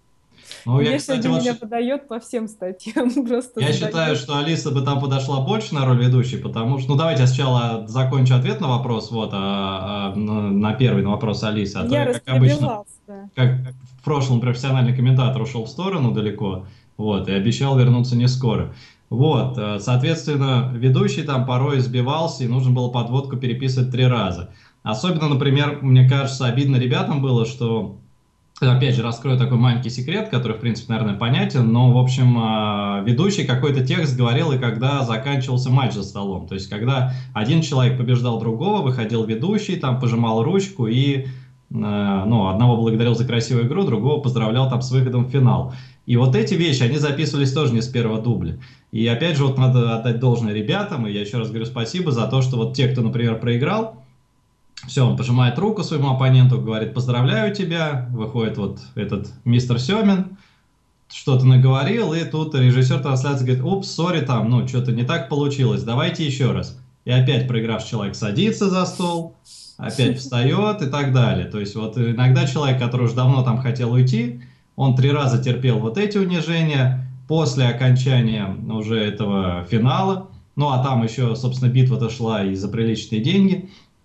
Ну, я, Илья кстати, сегодня вот меня подает по всем статьям. Просто я задает. считаю, что Алиса бы там подошла больше на роль ведущей, потому что... Ну, давайте я сначала закончу ответ на вопрос, вот, на первый, на вопрос Алисы. А то Илья я, как обычно, расперебивался, да. как в прошлом профессиональный комментатор ушел в сторону далеко, вот, и обещал вернуться не скоро. Вот, соответственно, ведущий там порой сбивался, и нужно было подводку переписывать 3 раза. Особенно, например, мне кажется, обидно ребятам было, что... Опять же, раскрою такой маленький секрет, который, в принципе, наверное, понятен, но, в общем, ведущий какой-то текст говорил, и когда заканчивался матч за столом. То есть, когда один человек побеждал другого, выходил ведущий, там, пожимал ручку и, ну, одного благодарил за красивую игру, другого поздравлял там с выходом в финал. И вот эти вещи, они записывались тоже не с первого дубля. И, опять же, вот надо отдать должное ребятам, и я еще раз говорю спасибо за то, что вот те, кто, например, проиграл, все, он пожимает руку своему оппоненту, говорит: поздравляю тебя, выходит вот этот мистер Семин, что-то наговорил, и тут режиссер трансляции говорит: упс, сори, там, ну, что-то не так получилось, давайте еще раз. И опять проигравший человек садится за стол, опять встает и так далее. То есть вот иногда человек, который уже давно там хотел уйти, он 3 раза терпел вот эти унижения, после окончания уже этого финала, ну, а там еще, собственно, битва-то шла и за приличные деньги,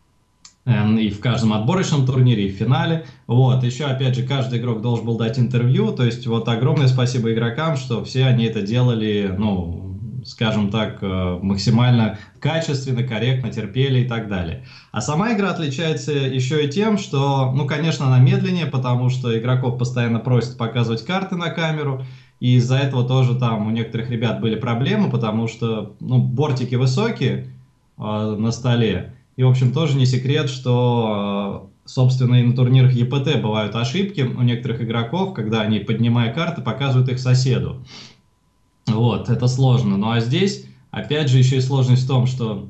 и в каждом отборочном турнире, и в финале. Вот, еще, опять же, каждый игрок должен был дать интервью, то есть вот огромное спасибо игрокам, что все они это делали, ну, скажем так, максимально качественно, корректно, терпели и так далее. А сама игра отличается еще и тем, что, ну, конечно, она медленнее, потому что игроков постоянно просят показывать карты на камеру, и из-за этого тоже там у некоторых ребят были проблемы, потому что, ну, бортики высокие на столе. И, в общем, тоже не секрет, что, собственно, и на турнирах ЕПТ бывают ошибки у некоторых игроков, когда они, поднимая карты, показывают их соседу. Вот, это сложно. Ну, а здесь, опять же, еще и сложность в том, что...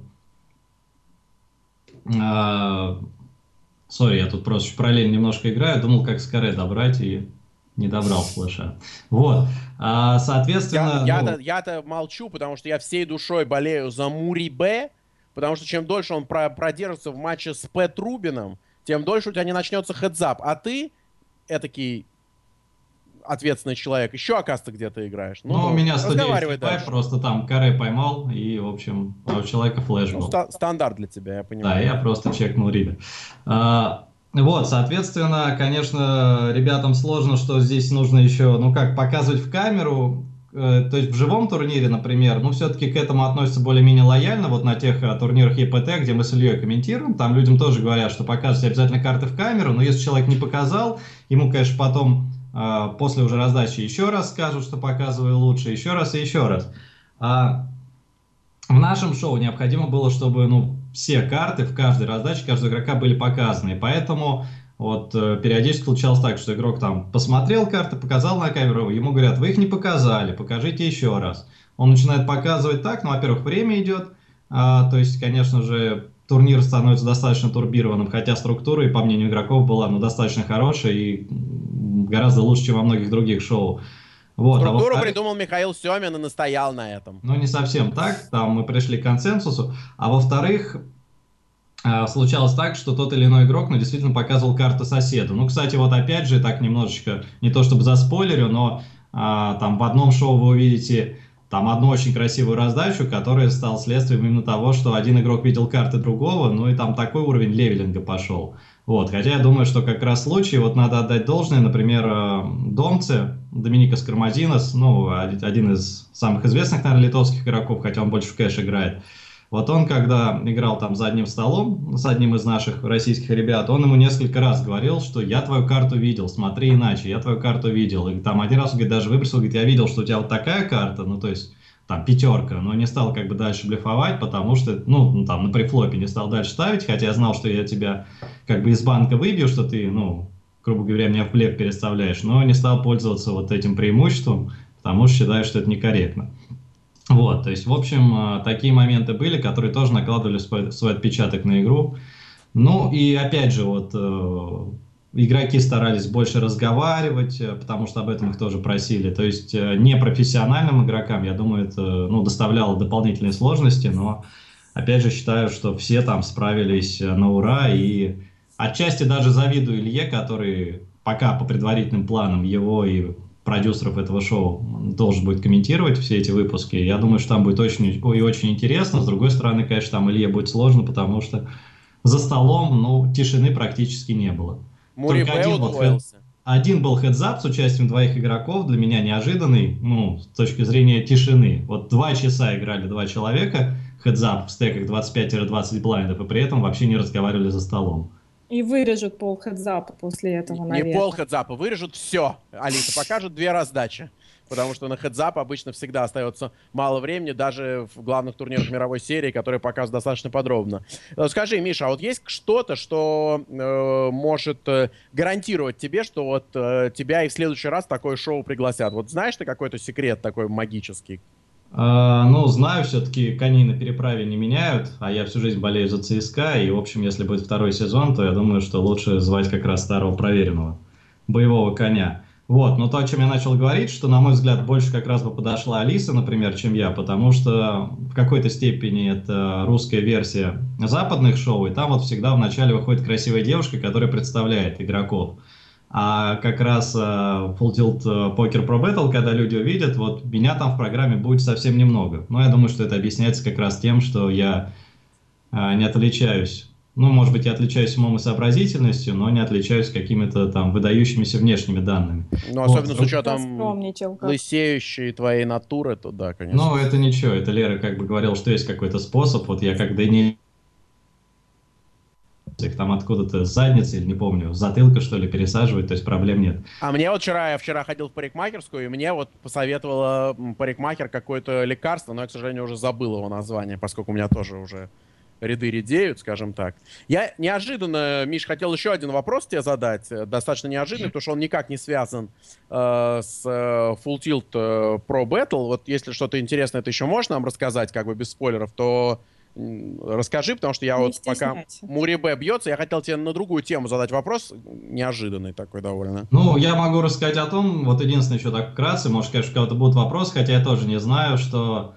Сори, я тут просто параллельно немножко играю, думал, как с каре добрать, и не добрал флеша. Вот, соответственно... Я-то молчу, потому что я всей душой болею за Мурибе, потому что чем дольше он продержится в матче с Пэт Рубином, тем дольше у тебя не начнется хедзап. А ты, этакий ответственный человек, еще, оказывается, где-то играешь. Ну, у меня 190 дальше. Просто там каре поймал, и, в общем, у человека флеш был. Стандарт для тебя, я понимаю. Да, я просто чекнул Рида. Вот, соответственно, конечно, ребятам сложно, что здесь нужно еще, ну как, показывать в камеру. То есть в живом турнире, например, ну, все-таки к этому относятся более-менее лояльно, вот на тех турнирах ЕПТ, где мы с Ильей комментируем, там людям тоже говорят, что показывайте обязательно карты в камеру, но если человек не показал, ему, конечно, потом, после уже раздачи еще раз скажут, что показываю лучше, еще раз и еще раз. А в нашем шоу необходимо было, чтобы, ну, все карты в каждой раздаче, каждого игрока были показаны, и поэтому... Вот периодически случалось так, что игрок там посмотрел карты, показал на камеру, ему говорят: вы их не показали, покажите еще раз. Он начинает показывать так, ну, во-первых, время идет, то есть, конечно же, турнир становится достаточно турбированным, хотя структура, и по мнению игроков, была, ну, достаточно хорошая и гораздо лучше, чем во многих других шоу. Вот, структуру придумал Михаил Семин и настоял на этом. Ну, не совсем так, там мы пришли к консенсусу, а во-вторых... Случалось так, что тот или иной игрок, ну, действительно показывал карту соседу. Ну, кстати, вот опять же, так немножечко, не то чтобы заспойлерю, но там в одном шоу вы увидите там одну очень красивую раздачу, которая стала следствием именно того, что один игрок видел карты другого, ну и там такой уровень левелинга пошел. Вот, хотя я думаю, что как раз случай, вот надо отдать должное, например, Домце, Доминикос Кармазинос, ну, один из самых известных, наверное, литовских игроков, хотя он больше в кэш играет. Вот он, когда играл там за одним столом с одним из наших российских ребят, он ему несколько раз говорил, что я твою карту видел, смотри иначе, я твою карту видел. И там один раз, он, говорит, даже выбросил, говорит, я видел, что у тебя вот такая карта, ну то есть там 5, но не стал как бы дальше блефовать, потому что, ну там на префлопе не стал дальше ставить, хотя я знал, что я тебя как бы из банка выбью, что ты, ну, грубо говоря, меня в блеф переставляешь, но не стал пользоваться вот этим преимуществом, потому что считаю, что это некорректно. Вот, то есть, в общем, такие моменты были, которые тоже накладывали свой отпечаток на игру. Ну, и опять же, вот, игроки старались больше разговаривать, потому что об этом их тоже просили. То есть, непрофессиональным игрокам, я думаю, это, ну, доставляло дополнительные сложности, но, опять же, считаю, что все там справились на ура, и отчасти даже завидую Илье, который пока по предварительным планам его и продюсеров этого шоу, должен будет комментировать все эти выпуски. Я думаю, что там будет очень и очень интересно. С другой стороны, конечно, там Илье будет сложно, потому что за столом, ну, тишины практически не было. Только один был хедзап с участием двоих игроков, для меня неожиданный, ну, с точки зрения тишины. Вот 2 часа играли 2 человека, хедзап в стеках 25-20 блайндов, и при этом вообще не разговаривали за столом. И вырежут пол хедзапа после этого, наверное. Не пол хедзапа, вырежут все. Алиса, покажут 2 раздачи. Потому что на хедзап обычно всегда остается мало времени, даже в главных турнирах мировой серии, которые показывают достаточно подробно. Скажи, Миша, а вот есть что-то, что может гарантировать тебе, что вот тебя и в следующий раз такое шоу пригласят? Вот знаешь ты какой-то секрет такой магический? Ну, знаю, все-таки коней на переправе не меняют, а я всю жизнь болею за ЦСКА, и, в общем, если будет второй сезон, то я думаю, что лучше звать как раз старого проверенного боевого коня. Вот, но то, о чем я начал говорить, что, на мой взгляд, больше как раз бы подошла Алиса, например, чем я, потому что в какой-то степени это русская версия западных шоу, и там вот всегда вначале выходит красивая девушка, которая представляет игроков. А как раз Full Tilt Poker Pro Battle, когда люди увидят, вот меня там в программе будет совсем немного. Но я думаю, что это объясняется как раз тем, что я не отличаюсь. Ну, может быть, я отличаюсь умом и сообразительностью, но не отличаюсь какими-то там выдающимися внешними данными. Ну, особенно с учетом лысеющей твоей натуры, то да, конечно. Ну, это ничего, это Лера как бы говорила, что есть какой-то способ, вот я когда не... их там откуда-то с задницы, или не помню, затылка, что ли, пересаживать, то есть проблем нет. А мне вот я вчера ходил в парикмахерскую, и мне вот посоветовала парикмахер какое-то лекарство, но я, к сожалению, уже забыл его название, поскольку у меня тоже уже ряды редеют, скажем так. Я неожиданно, Миш, хотел еще один вопрос тебе задать, достаточно неожиданный, потому что он никак не связан с Full Tilt Pro Battle. Вот если что-то интересное ты еще можешь нам рассказать, как бы без спойлеров, то расскажи, потому что я вот пока Мурибе бьется, я хотел тебе на другую тему задать вопрос, неожиданный такой довольно. Ну, я могу рассказать о том, вот единственное, еще так вкратце, может, конечно, у кого-то будут вопросы, хотя я тоже не знаю, что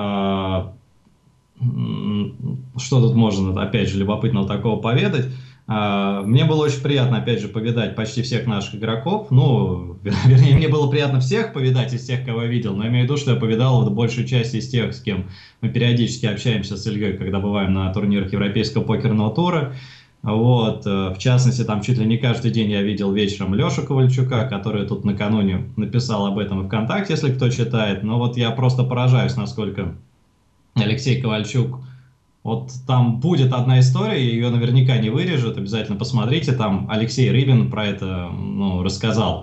тут можно, опять же, любопытного такого поведать. Мне было очень приятно, опять же, повидать почти всех наших игроков. Ну, вернее, мне было приятно всех повидать из тех, кого я видел, но я имею в виду, что я повидал вот большую часть из тех, с кем мы периодически общаемся с Ильей, когда бываем на турнирах Европейского покерного тура. Вот, в частности, там чуть ли не каждый день я видел вечером Лешу Ковальчука, который тут накануне написал об этом в ВКонтакте, если кто читает. Но вот я просто поражаюсь, насколько Алексей Ковальчук, вот там будет одна история, ее наверняка не вырежут, обязательно посмотрите, там Алексей Рыбин про это рассказал,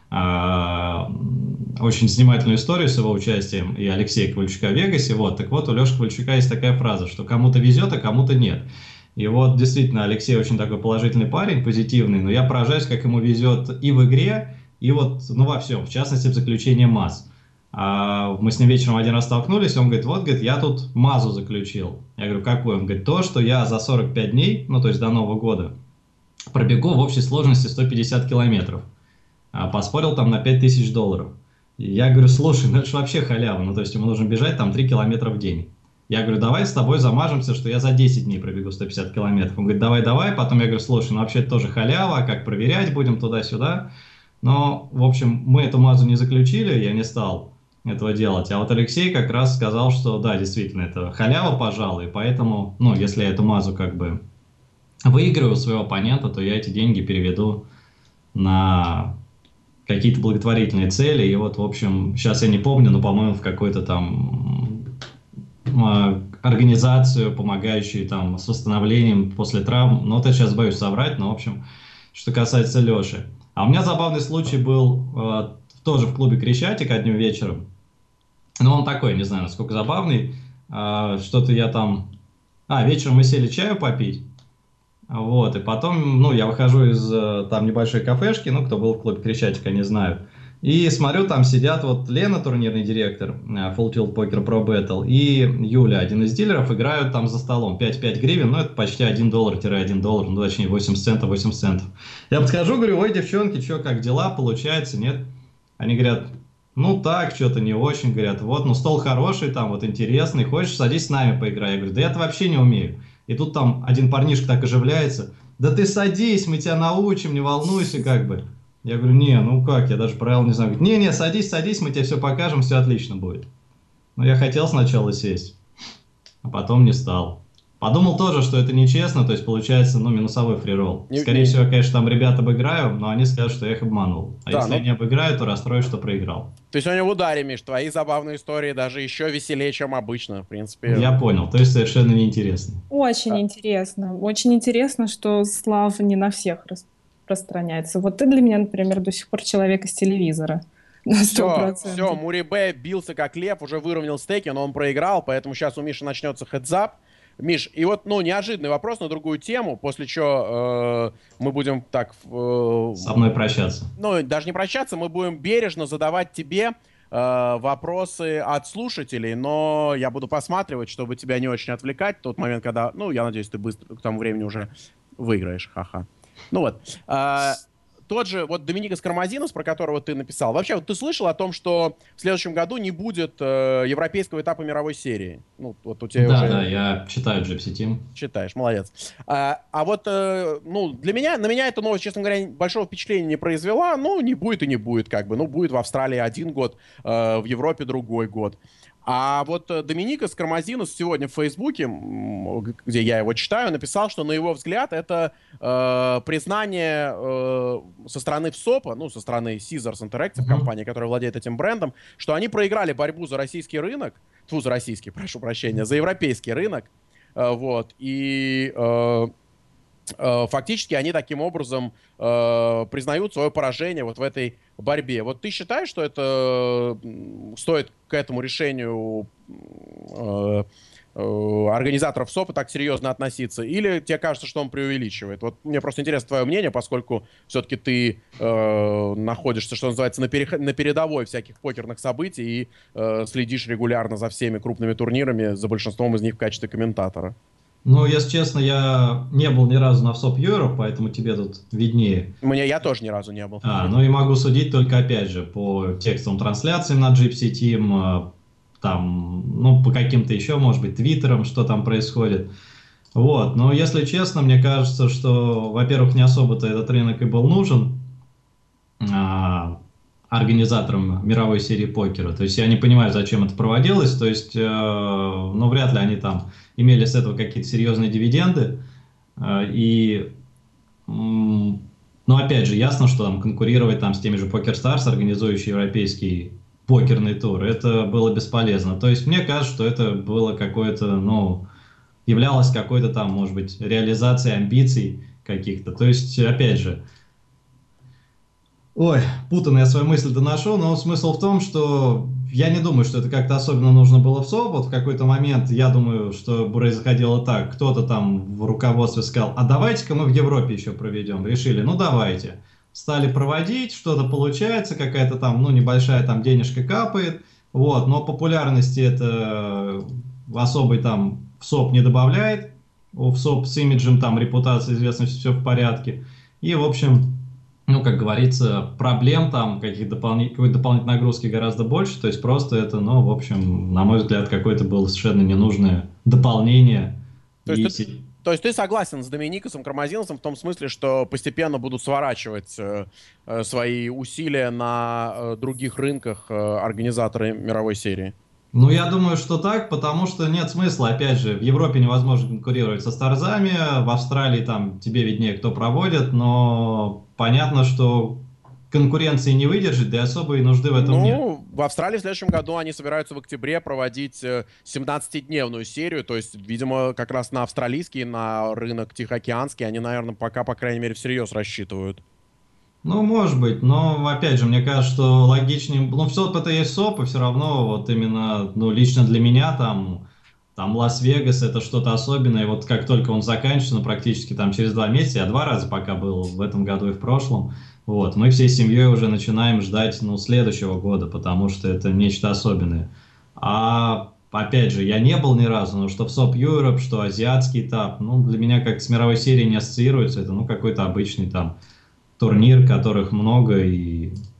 очень занимательную историю с его участием и Алексея Ковальчука в Вегасе. Вот, так вот, у Леши Ковальчука есть такая фраза, что кому-то везет, а кому-то нет. И вот действительно Алексей очень такой положительный парень, позитивный, но я поражаюсь, как ему везет и в игре, и вот, ну, во всем, в частности, в заключении МАЗ. Мы с ним вечером один раз столкнулись, он говорит, вот, говорит, я тут мазу заключил. Я говорю, какой? Он говорит, то, что я за 45 дней, ну, то есть до Нового года, пробегу в общей сложности 150 километров. Поспорил там на $5000. И я говорю, слушай, ну это же вообще халява, ну, то есть ему нужно бежать там 3 километра в день. Я говорю, давай с тобой замажемся, что я за 10 дней пробегу 150 километров. Он говорит, давай. Потом я говорю, слушай, ну вообще это тоже халява, как проверять будем туда-сюда. Но, в общем, мы эту мазу не заключили, я не стал этого делать. А вот Алексей как раз сказал, что да, действительно, это халява, пожалуй, поэтому, ну, если я эту мазу как бы выиграю у своего оппонента, то я эти деньги переведу на какие-то благотворительные цели. И вот, в общем, сейчас я не помню, но, по-моему, в какой-то там организацию, помогающую там с восстановлением после травм. Но вот я сейчас боюсь соврать, но, в общем, что касается Леши. А у меня забавный случай был тоже в клубе Крещатик одним вечером. Но он такой, не знаю, насколько забавный. Что-то я там... вечером мы сели чаю попить. Вот, и потом, ну, я выхожу из там небольшой кафешки, ну, кто был в клубе Крещатик, я не знаю. И смотрю, там сидят вот Лена, турнирный директор Full Tilt Poker Pro Battle, и Юля, один из дилеров, играют там за столом 5 гривен, ну, это почти $1-1 доллар, ну, точнее, 80 центов. Я подхожу, говорю, ой, девчонки, что, как дела, получается, нет? Они говорят, ну так, что-то не очень, говорят, вот, ну стол хороший, там вот интересный, хочешь, садись с нами поиграй. Я говорю, да я-то вообще не умею. И тут там один парнишка так оживляется, да ты садись, мы тебя научим, не волнуйся, как бы. Я говорю, не, ну как, я даже правила не знаю. Говорит, не-не, садись, садись, мы тебе все покажем, все отлично будет. Но я хотел сначала сесть, а потом не стал. Подумал тоже, что это нечестно, то есть получается, ну, минусовой фриролл. Скорее всего, конечно, там ребят обыграю, но они скажут, что я их обманул. А если они обыграют, то расстроюсь, что проиграл. Ты сегодня в ударе, Миш, твои забавные истории даже еще веселее, чем обычно, в принципе. Я понял, то есть совершенно неинтересно. Очень интересно. Очень интересно, что слава не на всех распространяется. Вот ты для меня, например, до сих пор человек из телевизора. На 100%. Все, Мурибе бился как лев, уже выровнял стейки, но он проиграл, поэтому сейчас у Миши начнется хедзап. Миш, и вот, ну, неожиданный вопрос на другую тему, после чего мы будем так... Со мной прощаться. Ну, даже не прощаться, мы будем бережно задавать тебе вопросы от слушателей, но я буду посматривать, чтобы тебя не очень отвлекать в тот момент, когда, ну, я надеюсь, ты быстро к тому времени уже выиграешь, ха-ха. Ну вот. Тот же вот Доминикос Кармазинос, про которого ты написал. Вообще, вот ты слышал о том, что в следующем году не будет европейского этапа мировой серии? Ну, вот у тебя да, я читаю Gypsy Team. Читаешь, молодец. А вот, ну, на меня эта новость, честно говоря, большого впечатления не произвела. Ну, не будет и не будет, как бы. Ну, будет в Австралии один год, в Европе другой год. А вот Доминикос Кармазинос сегодня в Фейсбуке, где я его читаю, написал, что, на его взгляд, это признание со стороны ВСОПа, ну, со стороны Caesars Interactive, компании, которая владеет этим брендом, что они проиграли борьбу за российский рынок, за российский, прошу прощения, за европейский рынок, вот, и фактически они таким образом признают свое поражение вот в этой борьбе. Вот ты считаешь, что это стоит к этому решению организаторов СОПа так серьезно относиться? Или тебе кажется, что он преувеличивает? Вот мне просто интересно твое мнение, поскольку все-таки ты находишься, что называется, на передовой всяких покерных событий и следишь регулярно за всеми крупными турнирами, за большинством из них в качестве комментатора. Ну, если честно, я не был ни разу на FSOP Europe, поэтому тебе тут виднее. Я тоже ни разу не был. Ну и могу судить только, опять же, по текстовым трансляциям на Gypsy Team, там, ну, по каким-то еще, может быть, твиттерам, что там происходит. Вот, но если честно, мне кажется, что, во-первых, не особо-то этот рынок и был нужен организаторам мировой серии покера. То есть я не понимаю, зачем это проводилось. То есть, ну, вряд ли они там имели с этого какие-то серьезные дивиденды. И, ну, опять же, ясно, что там конкурировать там с теми же PokerStars, организующие европейский покерный тур, это было бесполезно. То есть мне кажется, что это было какое-то, ну, являлось какой-то там, может быть, реализацией амбиций каких-то. То есть, опять же, путанно я свою мысль доношу, но смысл в том, что я не думаю, что это как-то особенно нужно было в СОП. Вот в какой-то момент, я думаю, что происходило так. Кто-то там в руководстве сказал, а давайте-ка мы в Европе еще проведем. Решили, ну давайте. Стали проводить, что-то получается, какая-то там, ну, небольшая там денежка капает. Вот, но популярности это особой там в СОП не добавляет. В СОП с имиджем, там, репутацией, известностью все в порядке. И, в общем, ну, как говорится, проблем там, какой-то дополнительной нагрузки гораздо больше, то есть просто это, ну, в общем, на мой взгляд, какое-то было совершенно ненужное дополнение. То есть ты согласен с Доминикосом Кармазиносом в том смысле, что постепенно будут сворачивать свои усилия на других рынках организаторы мировой серии? Ну, я думаю, что так, потому что нет смысла, опять же, в Европе невозможно конкурировать со Старзами, в Австралии там тебе виднее, кто проводит, но понятно, что конкуренции не выдержит, да и особой нужды в этом нет. Ну, в Австралии в следующем году они собираются в октябре проводить 17-дневную серию, то есть, видимо, как раз на австралийский, на рынок тихоокеанский они, наверное, пока, по крайней мере, всерьез рассчитывают. Ну, может быть, но, опять же, мне кажется, что логичнее... Ну, СОП это есть СОП, и все равно, вот именно, ну, лично для меня, там Лас-Вегас это что-то особенное, и вот как только он заканчивается, ну, практически там через 2 месяца, я 2 раза пока был в этом году и в прошлом, вот, мы всей семьей уже начинаем ждать, ну, следующего года, потому что это нечто особенное. А, опять же, я не был ни разу, но что в СОП Europe, что азиатский этап, ну, для меня как с мировой серией не ассоциируется, это, ну, какой-то обычный там турнир, которых много, и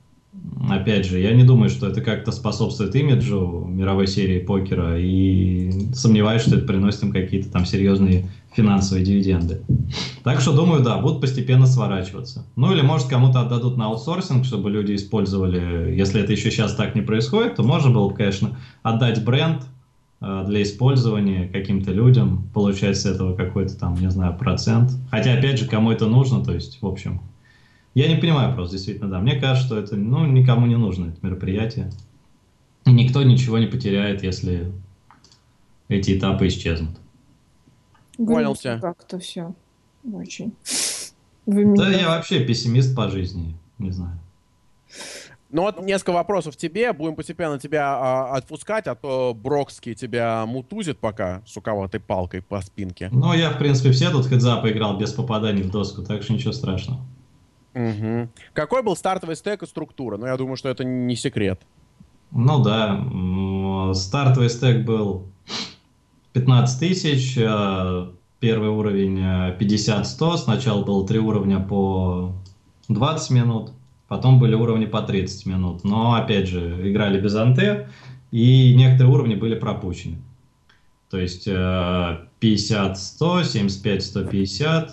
опять же, я не думаю, что это как-то способствует имиджу мировой серии покера, и сомневаюсь, что это приносит им какие-то там серьезные финансовые дивиденды. Так что, думаю, да, будут постепенно сворачиваться. Ну или, может, кому-то отдадут на аутсорсинг, чтобы люди использовали, если это еще сейчас так не происходит, то можно было бы, конечно, отдать бренд для использования каким-то людям, получать с этого какой-то там, не знаю, процент. Хотя, опять же, кому это нужно, то есть, в общем, я не понимаю просто, действительно, да. Мне кажется, что это, ну, никому не нужно, это мероприятие. И никто ничего не потеряет, если эти этапы исчезнут. Понял Грустно тебя. как-то все. Очень. Да, Вы меня... я вообще пессимист по жизни, не знаю. Ну вот несколько вопросов тебе. Будем постепенно тебя отпускать, а то Брокский тебя мутузит пока суковатой палкой по спинке. Ну, я, в принципе, все тут хедзапы играл без попаданий в доску, так что ничего страшного. Мгм. Какой был стартовый стек и структура? Ну, я думаю, что это не секрет. Ну да, стартовый стек был 15 тысяч, первый уровень 50-100, сначала было 3 уровня по 20 минут, потом были уровни по 30 минут, но опять же играли без анте, и некоторые уровни были пропущены. То есть 50-100, 75-150,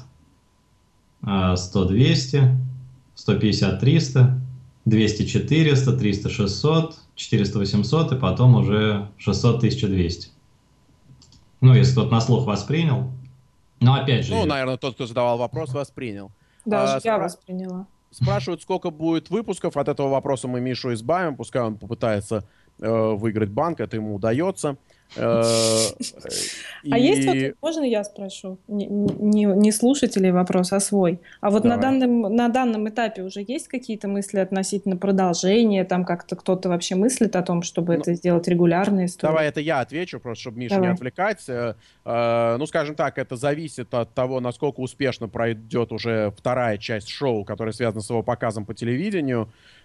100-200, 150-300, 200-400, 300-600, 400-800 и потом уже 600-1200. Ну, если кто-то на слух воспринял. Но опять же... Ну, наверное, тот, кто задавал вопрос, воспринял. Даже я спра- восприняла. Спрашивают, сколько будет выпусков. От этого вопроса мы Мишу избавим. Пускай он попытается выиграть банк. Это ему удается. А есть вот, можно я спрошу? Не слушателей вопрос, а свой. А вот на Давай. данном этапе уже есть какие-то мысли относительно продолжения? Там как-то кто-то вообще мыслит о том, чтобы это сделать регулярной историей? Давай это я отвечу, просто чтобы Мишу не Давай. отвлекать. Ну, скажем так, это зависит от того, насколько успешно пройдет уже вторая часть шоу, которая связана с его показом по телевидению,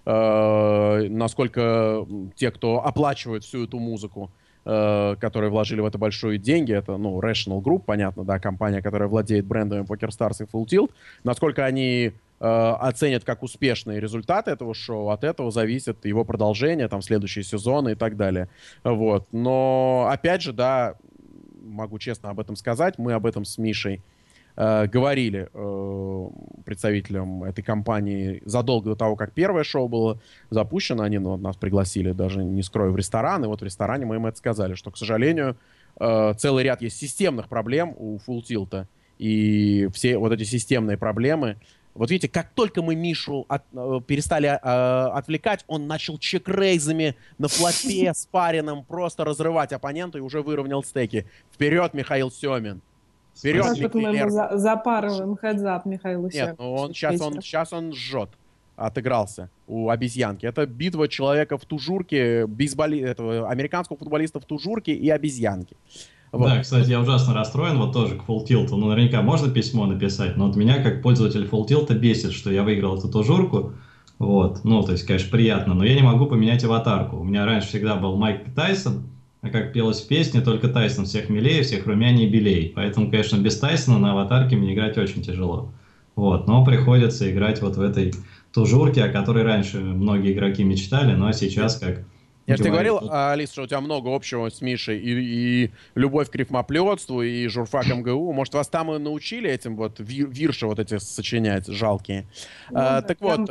насколько те, кто оплачивает всю эту музыку, которые вложили в это большие деньги, это, ну, Rational Group, понятно, да, компания, которая владеет брендами PokerStars и Full Tilt, насколько они оценят как успешные результаты этого шоу, от этого зависит его продолжение, там, следующие сезоны и так далее. Вот. Но, опять же, да, могу честно об этом сказать, мы об этом с Мишей говорили представителям этой компании задолго до того, как первое шоу было запущено. Они нас пригласили, даже не скрою, в ресторан. И вот в ресторане мы им это сказали, что, к сожалению, целый ряд есть системных проблем у Full Tilt. И все вот эти системные проблемы... Вот видите, как только мы Мишу перестали отвлекать, он начал чекрейзами на флопе спаренном просто разрывать оппонента и уже выровнял стеки. Вперед, Михаил Семин! Вперед, Так вот мы Михаил. ему запарываем хедзап Михаилу Нет, ну Семеновичу. сейчас он жжет. Отыгрался у обезьянки. Это битва человека в тужурке, этого американского футболиста в тужурке и обезьянки. Вот. Да, кстати, я ужасно расстроен, вот тоже к Full Tilt. Ну, наверняка можно письмо написать, но вот меня, как пользователь Full Tilt, бесит, что я выиграл эту тужурку. Вот, ну, то есть, конечно, приятно, но я не могу поменять аватарку. У меня раньше всегда был Майк Тайсон, а как пелось в песне, только Тайсон всех милее, всех румянее и белее. Поэтому, конечно, без Тайсона на аватарке мне играть очень тяжело. Вот, но приходится играть вот в этой тужурке, о которой раньше многие игроки мечтали, но сейчас как... Я же тебе говорил, Алис, что у тебя много общего с Мишей. И любовь к рифмоплетству, и журфак МГУ. Может, вас там и научили этим вот вирши вот эти сочинять жалкие. Так вот,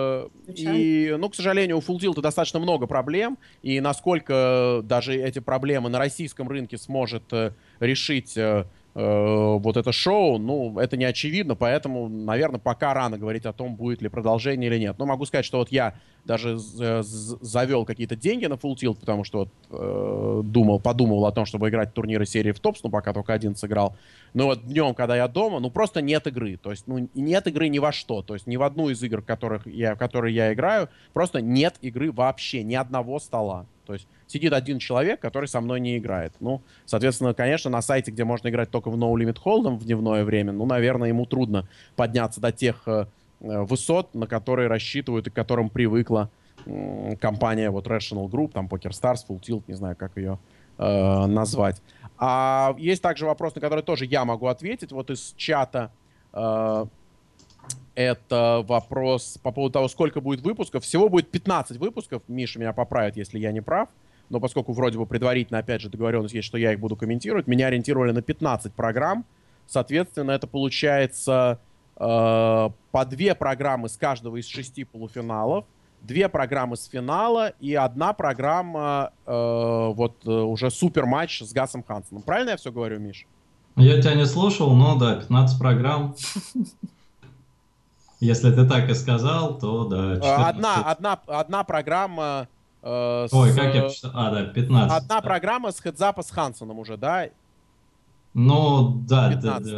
и, ну, к сожалению, у Full Tilt достаточно много проблем. И насколько даже эти проблемы на российском рынке сможет решить вот это шоу, ну, это не очевидно, поэтому, наверное, пока рано говорить о том, будет ли продолжение или нет. Но могу сказать, что вот я даже завел какие-то деньги на Full Tilt, потому что вот, подумал о том, чтобы играть в турниры серии в топс, но пока только один сыграл. Но вот днем, когда я дома, ну, просто нет игры. То есть, ну, нет игры ни во что. То есть, ни в одну из игр, в которые я играю, просто нет игры вообще, ни одного стола. То есть сидит один человек, который со мной не играет. Ну, соответственно, конечно, на сайте, где можно играть только в No Limit Hold'em в дневное время, ну, наверное, ему трудно подняться до тех высот, на которые рассчитывают и к которым привыкла компания вот Rational Group, там PokerStars, Full Tilt, не знаю, как ее назвать. А есть также вопрос, на который тоже я могу ответить. Вот из чата Это вопрос по поводу того, сколько будет выпусков. Всего будет 15 выпусков. Миша меня поправит, если я не прав. Но поскольку вроде бы предварительно, опять же, договоренность есть, что я их буду комментировать, меня ориентировали на 15 программ. Соответственно, это получается по 2 программы с каждого из 6 полуфиналов, 2 программы с финала и 1 программа уже супер матч с Гасом Хансеном. Правильно я все говорю, Миш? Я тебя не слушал, но да, 15 программ. Если ты так и сказал, то да. 14. Одна программа... Ой, как я почитал? Да, 15. Одна программа с хедзапа с Хансеном уже, да? Ну, да,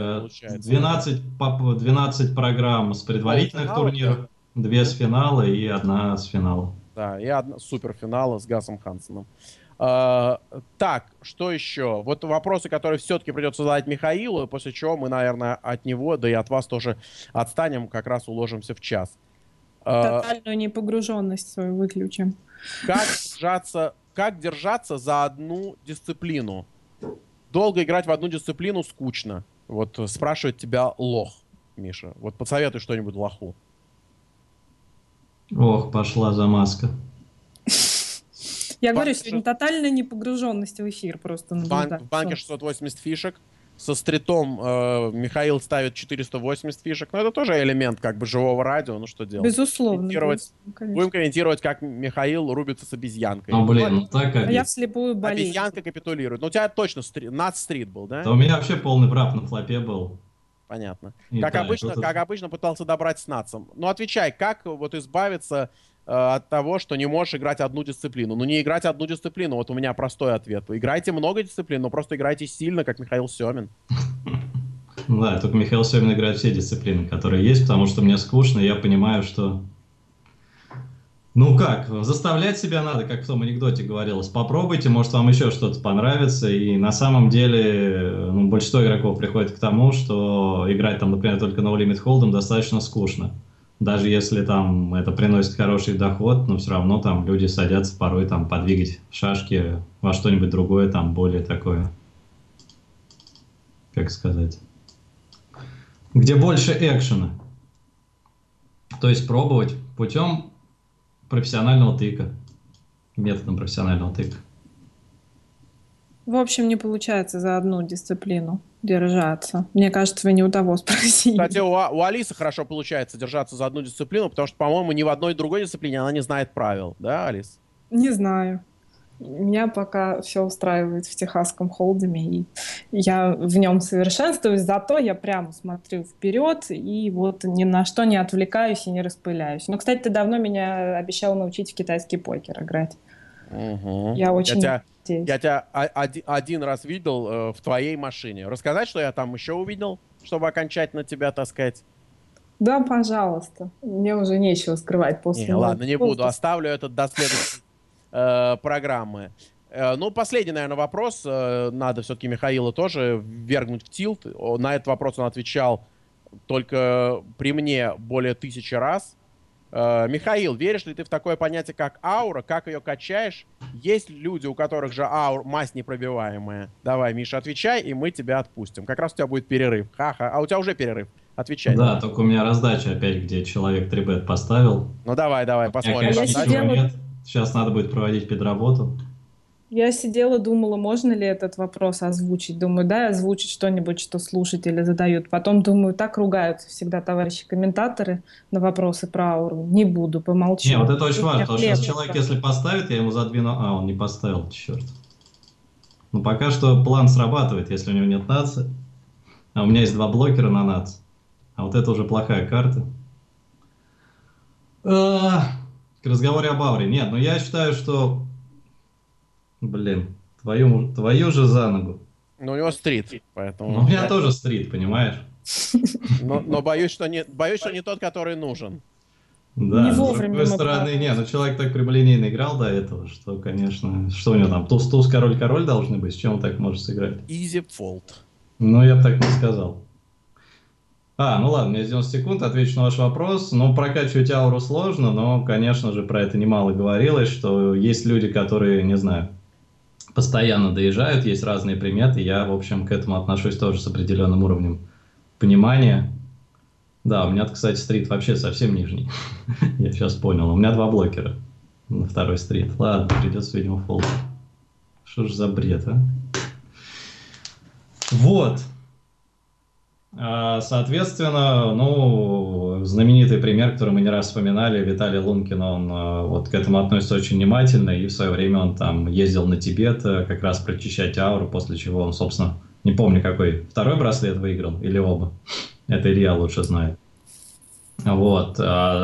15 12 программ с предварительных турниров, 2 с финала и 1 с финала. Да, и 1 суперфинала с Гасом Хансеном. Так, что еще? Вот вопросы, которые все-таки придется задать Михаилу, после чего мы, наверное, от него, да и от вас тоже отстанем, как раз уложимся в час. Тотальную непогруженность свою выключим. Как держаться за одну дисциплину? Долго играть в одну дисциплину скучно. Вот спрашивает тебя лох, Миша. Вот посоветуй что-нибудь лоху. Ох, пошла замазка. Я говорю, сегодня тотальная непогруженность в эфир просто наблюдаю. В банке 680 фишек. Со стритом Михаил ставит 480 фишек. Но это тоже элемент как бы живого радио. Ну что делать? Безусловно. Будем комментировать, как Михаил рубится с обезьянкой. Ну блин, ну так обидно. Я вслепую болею. Обезьянка капитулирует. Ну у тебя точно над-стрит был, да? Да у меня вообще полный прав на флопе был. Понятно. И как так, обычно пытался добрать с нацем. Ну отвечай, как вот избавиться от того, что не можешь играть одну дисциплину? Ну не играть одну дисциплину, вот у меня простой ответ. Вы играйте много дисциплин, но просто играйте сильно, как Михаил Семин. Да, только Михаил Семин играет все дисциплины, которые есть, потому что мне скучно, и я понимаю, что... Ну как, заставлять себя надо, как в том анекдоте говорилось. Попробуйте, может вам еще что-то понравится. И на самом деле большинство игроков приходит к тому, что играть там, например, только No Limit Hold'em достаточно скучно. Даже если там это приносит хороший доход, но все равно там люди садятся порой там подвигать шашки во что-нибудь другое, там более такое, как сказать, где больше экшена. То есть пробовать путем профессионального тыка, методом профессионального тыка. В общем, не получается за одну дисциплину держаться. Мне кажется, вы не у того спросили. Кстати, у Алисы хорошо получается держаться за одну дисциплину, потому что, по-моему, ни в одной другой дисциплине она не знает правил. Да, Алис? Не знаю. Меня пока все устраивает в техасском холдеме, и я в нем совершенствуюсь, зато я прямо смотрю вперед и вот ни на что не отвлекаюсь и не распыляюсь. Но, кстати, ты давно меня обещал научить в китайский покер играть. Угу. Я очень... Я тебя один раз видел в твоей машине. Рассказать, что я там еще увидел, чтобы окончательно тебя таскать? Да, пожалуйста. Мне уже нечего скрывать после... Ладно, не буду. Оставлю это до следующей программы. Ну, последний, наверное, вопрос. Надо все-таки Михаила тоже ввергнуть в тилт. На этот вопрос он отвечал только при мне более 1000 раз. Михаил, веришь ли ты в такое понятие, как аура? Как ее качаешь? Есть люди, у которых же мазь непробиваемая. Давай, Миша, отвечай, и мы тебя отпустим. Как раз у тебя будет перерыв. Ха-ха. А у тебя уже перерыв. Отвечай. Да, только у меня раздача опять, где человек 3-бет поставил. Ну давай, посмотрим. Нет. Сейчас надо будет проводить педработу. Я сидела, думала, можно ли этот вопрос озвучить. Думаю, да, озвучить что-нибудь, что слушатели задают. Потом думаю, так ругаются всегда товарищи-комментаторы на вопросы про ауру. Не буду, помолчу. Не, вот это очень важно, потому что сейчас человек, если поставит, я ему задвину... он не поставил, черт. Но пока что план срабатывает, если у него нет наца. А у меня есть 2 блокера на нац. А вот это уже плохая карта. К разговору об ауре. Нет, но я считаю, что... Блин, твою же за ногу. Ну, у него стрит, поэтому... Ну, у меня тоже стрит, понимаешь? Но боюсь, что не тот, который нужен. Да, с другой стороны, человек так прямолинейно играл до этого, что, конечно... Что у него там, туз, король должны быть? С чем он так может сыграть? Easy fold. Ну, я бы так не сказал. Ну ладно, у меня 90 секунд, отвечу на ваш вопрос. Ну, прокачивать ауру сложно, но, конечно же, про это немало говорилось, что есть люди, которые, не знаю, постоянно доезжают, есть разные приметы. Я, в общем, к этому отношусь тоже с определенным уровнем понимания. Да, у меня, кстати, стрит вообще совсем нижний. Я сейчас понял. У меня 2 блокера на второй стрит. Ладно, придется, видимо, фолдить. Что ж за бред, а? Вот. Соответственно, ну, знаменитый пример, который мы не раз вспоминали, Виталий Лункин, он вот к этому относится очень внимательно, и в свое время он там ездил на Тибет как раз прочищать ауру, после чего он, собственно, не помню, какой второй браслет выиграл, или оба. Это Илья лучше знает. Вот.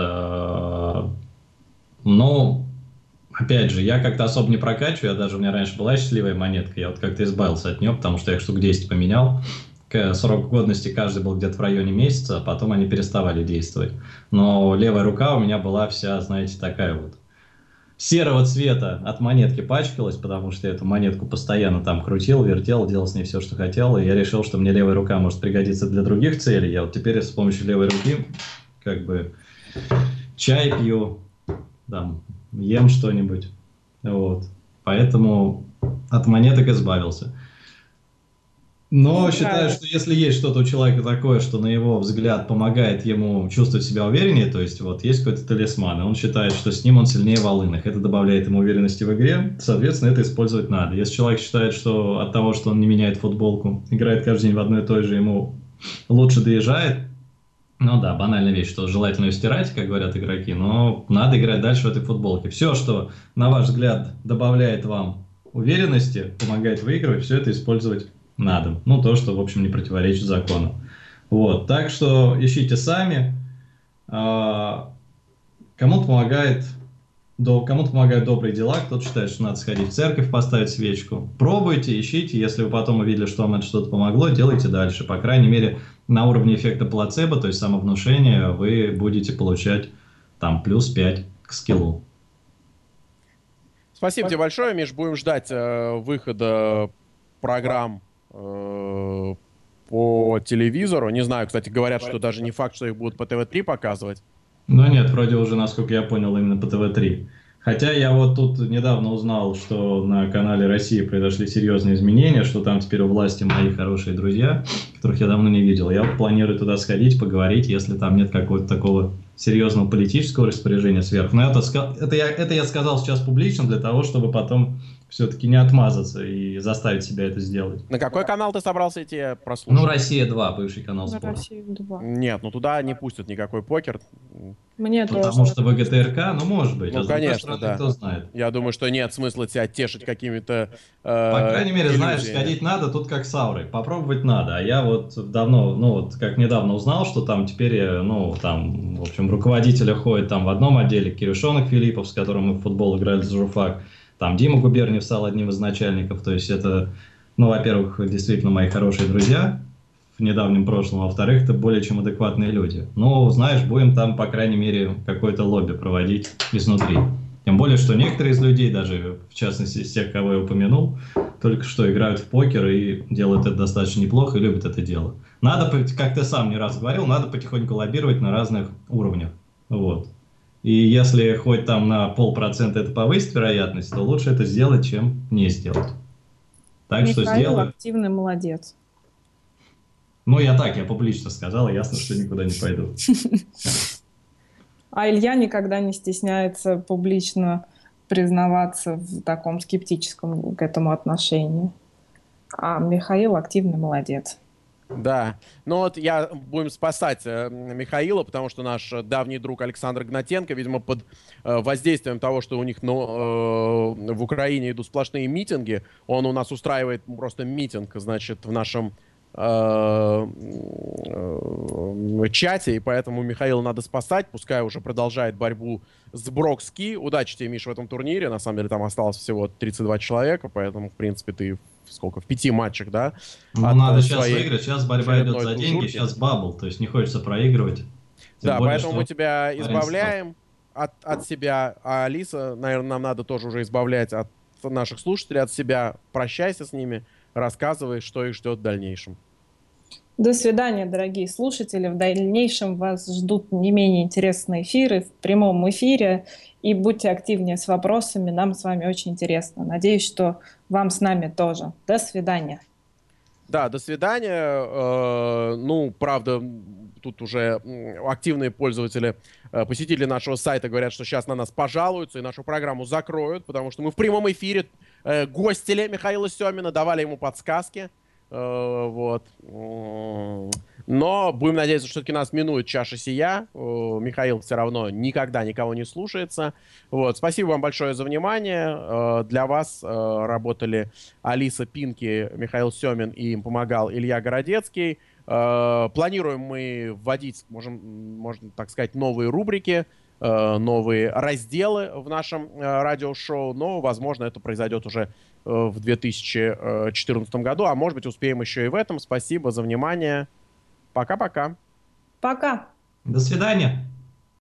Ну, опять же, я как-то особо не прокачиваю, я даже, у меня раньше была счастливая монетка, я вот как-то избавился от нее, потому что я их штук 10 поменял. Срок годности каждый был где-то в районе месяца, а потом они переставали действовать. Но левая рука у меня была вся, знаете, такая вот серого цвета, от монетки пачкалась, потому что я эту монетку постоянно там крутил, вертел, делал с ней все, что хотел, и я решил, что мне левая рука может пригодиться для других целей. Я вот теперь с помощью левой руки как бы чай пью, там, ем что-нибудь, вот. Поэтому от монеток избавился. Но считаю, что если есть что-то у человека такое, что на его взгляд помогает ему чувствовать себя увереннее, то есть вот есть какой-то талисман, и он считает, что с ним он сильнее волынных, это добавляет ему уверенности в игре, соответственно, это использовать надо. Если человек считает, что от того, что он не меняет футболку, играет каждый день в одной и той же, ему лучше доезжает, ну да, банальная вещь, что желательно ее стирать, как говорят игроки, но надо играть дальше в этой футболке. Все, что, на ваш взгляд, добавляет вам уверенности, помогает выигрывать, все это использовать надо. Ну, то, что, в общем, не противоречит закону. Вот, так что ищите сами. Кому-то помогают добрые дела, кто-то считает, что надо сходить в церковь, поставить свечку. Пробуйте, ищите, если вы потом увидели, что вам это что-то помогло, делайте дальше. По крайней мере, на уровне эффекта плацебо, то есть самовнушения, вы будете получать там плюс 5 к скиллу. Спасибо тебе большое, Миш. Будем ждать выхода программ по телевизору. Не знаю, кстати, говорят, что даже не факт, что их будут по ТВ-3 показывать. Ну нет, вроде уже, насколько я понял, именно по ТВ-3. Хотя я вот тут недавно узнал, что на канале России произошли серьезные изменения, что там теперь у власти мои хорошие друзья, которых я давно не видел. Я вот планирую туда сходить, поговорить, если там нет какого-то такого серьезного политического распоряжения сверху. Но это я сказал сейчас публично для того, чтобы потом все-таки не отмазаться и заставить себя это сделать. На какой канал ты собрался идти прослушать? Ну, «Россия-2», бывший канал На спорта. «Россию-2». Нет, ну туда не пустят никакой покер. Мне Потому тоже. что ВГТРК, ну, может быть. Ну, а с другой конечно, стороны, да. кто знает. Я думаю, что нет смысла тебя тешить какими-то По крайней мере, знаешь, иллюзиями. сходить надо тут как с аурой. Попробовать надо. А я вот давно, ну вот как недавно узнал, что там теперь, ну там, в общем, руководители ходят там в одном отделе, Кирюшонок Филиппов, с которым мы в футбол играли за журфак, там Дима Губерниев стал одним из начальников. То есть это, ну, во-первых, действительно мои хорошие друзья в недавнем прошлом, а во-вторых, это более чем адекватные люди. Ну, знаешь, будем там, по крайней мере, какое-то лобби проводить изнутри. Тем более, что некоторые из людей, даже в частности из тех, кого я упомянул, только что играют в покер и делают это достаточно неплохо и любят это дело. Надо, как ты сам не раз говорил, надо потихоньку лоббировать на разных уровнях. Вот. И если хоть там на 0,5% это повысит вероятность, то лучше это сделать, чем не сделать. Так Михаил что сделаю. активный молодец. Ну, я публично сказал, ясно, что никуда не пойду. А Илья никогда не стесняется публично признаваться в таком скептическом к этому отношении. А Михаил активный молодец. Да, ну вот будем спасать Михаила, потому что наш давний друг Александр Гнатенко, видимо, под воздействием того, что у них в Украине идут сплошные митинги, он у нас устраивает просто митинг, значит, в нашем чате, и поэтому Михаила надо спасать, пускай уже продолжает борьбу с Брокски. Удачи тебе, Миша, в этом турнире, на самом деле там осталось всего 32 человека, поэтому, в принципе, ты в 5 матчах, да? Ну, надо сейчас выиграть, сейчас борьба идет за деньги, сейчас бабл, то есть не хочется проигрывать. Да, поэтому мы тебя избавляем от себя, а Алиса, наверное, нам надо тоже уже избавлять от наших слушателей, от себя. Прощайся с ними, рассказывай, что их ждет в дальнейшем. До свидания, дорогие слушатели. В дальнейшем вас ждут не менее интересные эфиры в прямом эфире. И будьте активнее с вопросами. Нам с вами очень интересно. Надеюсь, что вам с нами тоже. До свидания. Да, до свидания. Ну, правда, тут уже активные пользователи, посетители нашего сайта говорят, что сейчас на нас пожалуются и нашу программу закроют, потому что мы в прямом эфире гостили Михаила Семина, давали ему подсказки. Вот. Но будем надеяться, что все-таки нас минует чаша сия. Михаил все равно никогда никого не слушается. Вот. Спасибо вам большое за внимание. Для вас работали Алиса Пинки, Михаил Семин, и им помогал Илья Городецкий. Планируем мы вводить, можно так сказать, новые рубрики, новые разделы в нашем радиошоу, но, возможно, это произойдет уже в 2014 году, а может быть, успеем еще и в этом. Спасибо за внимание. Пока-пока. Пока. До свидания.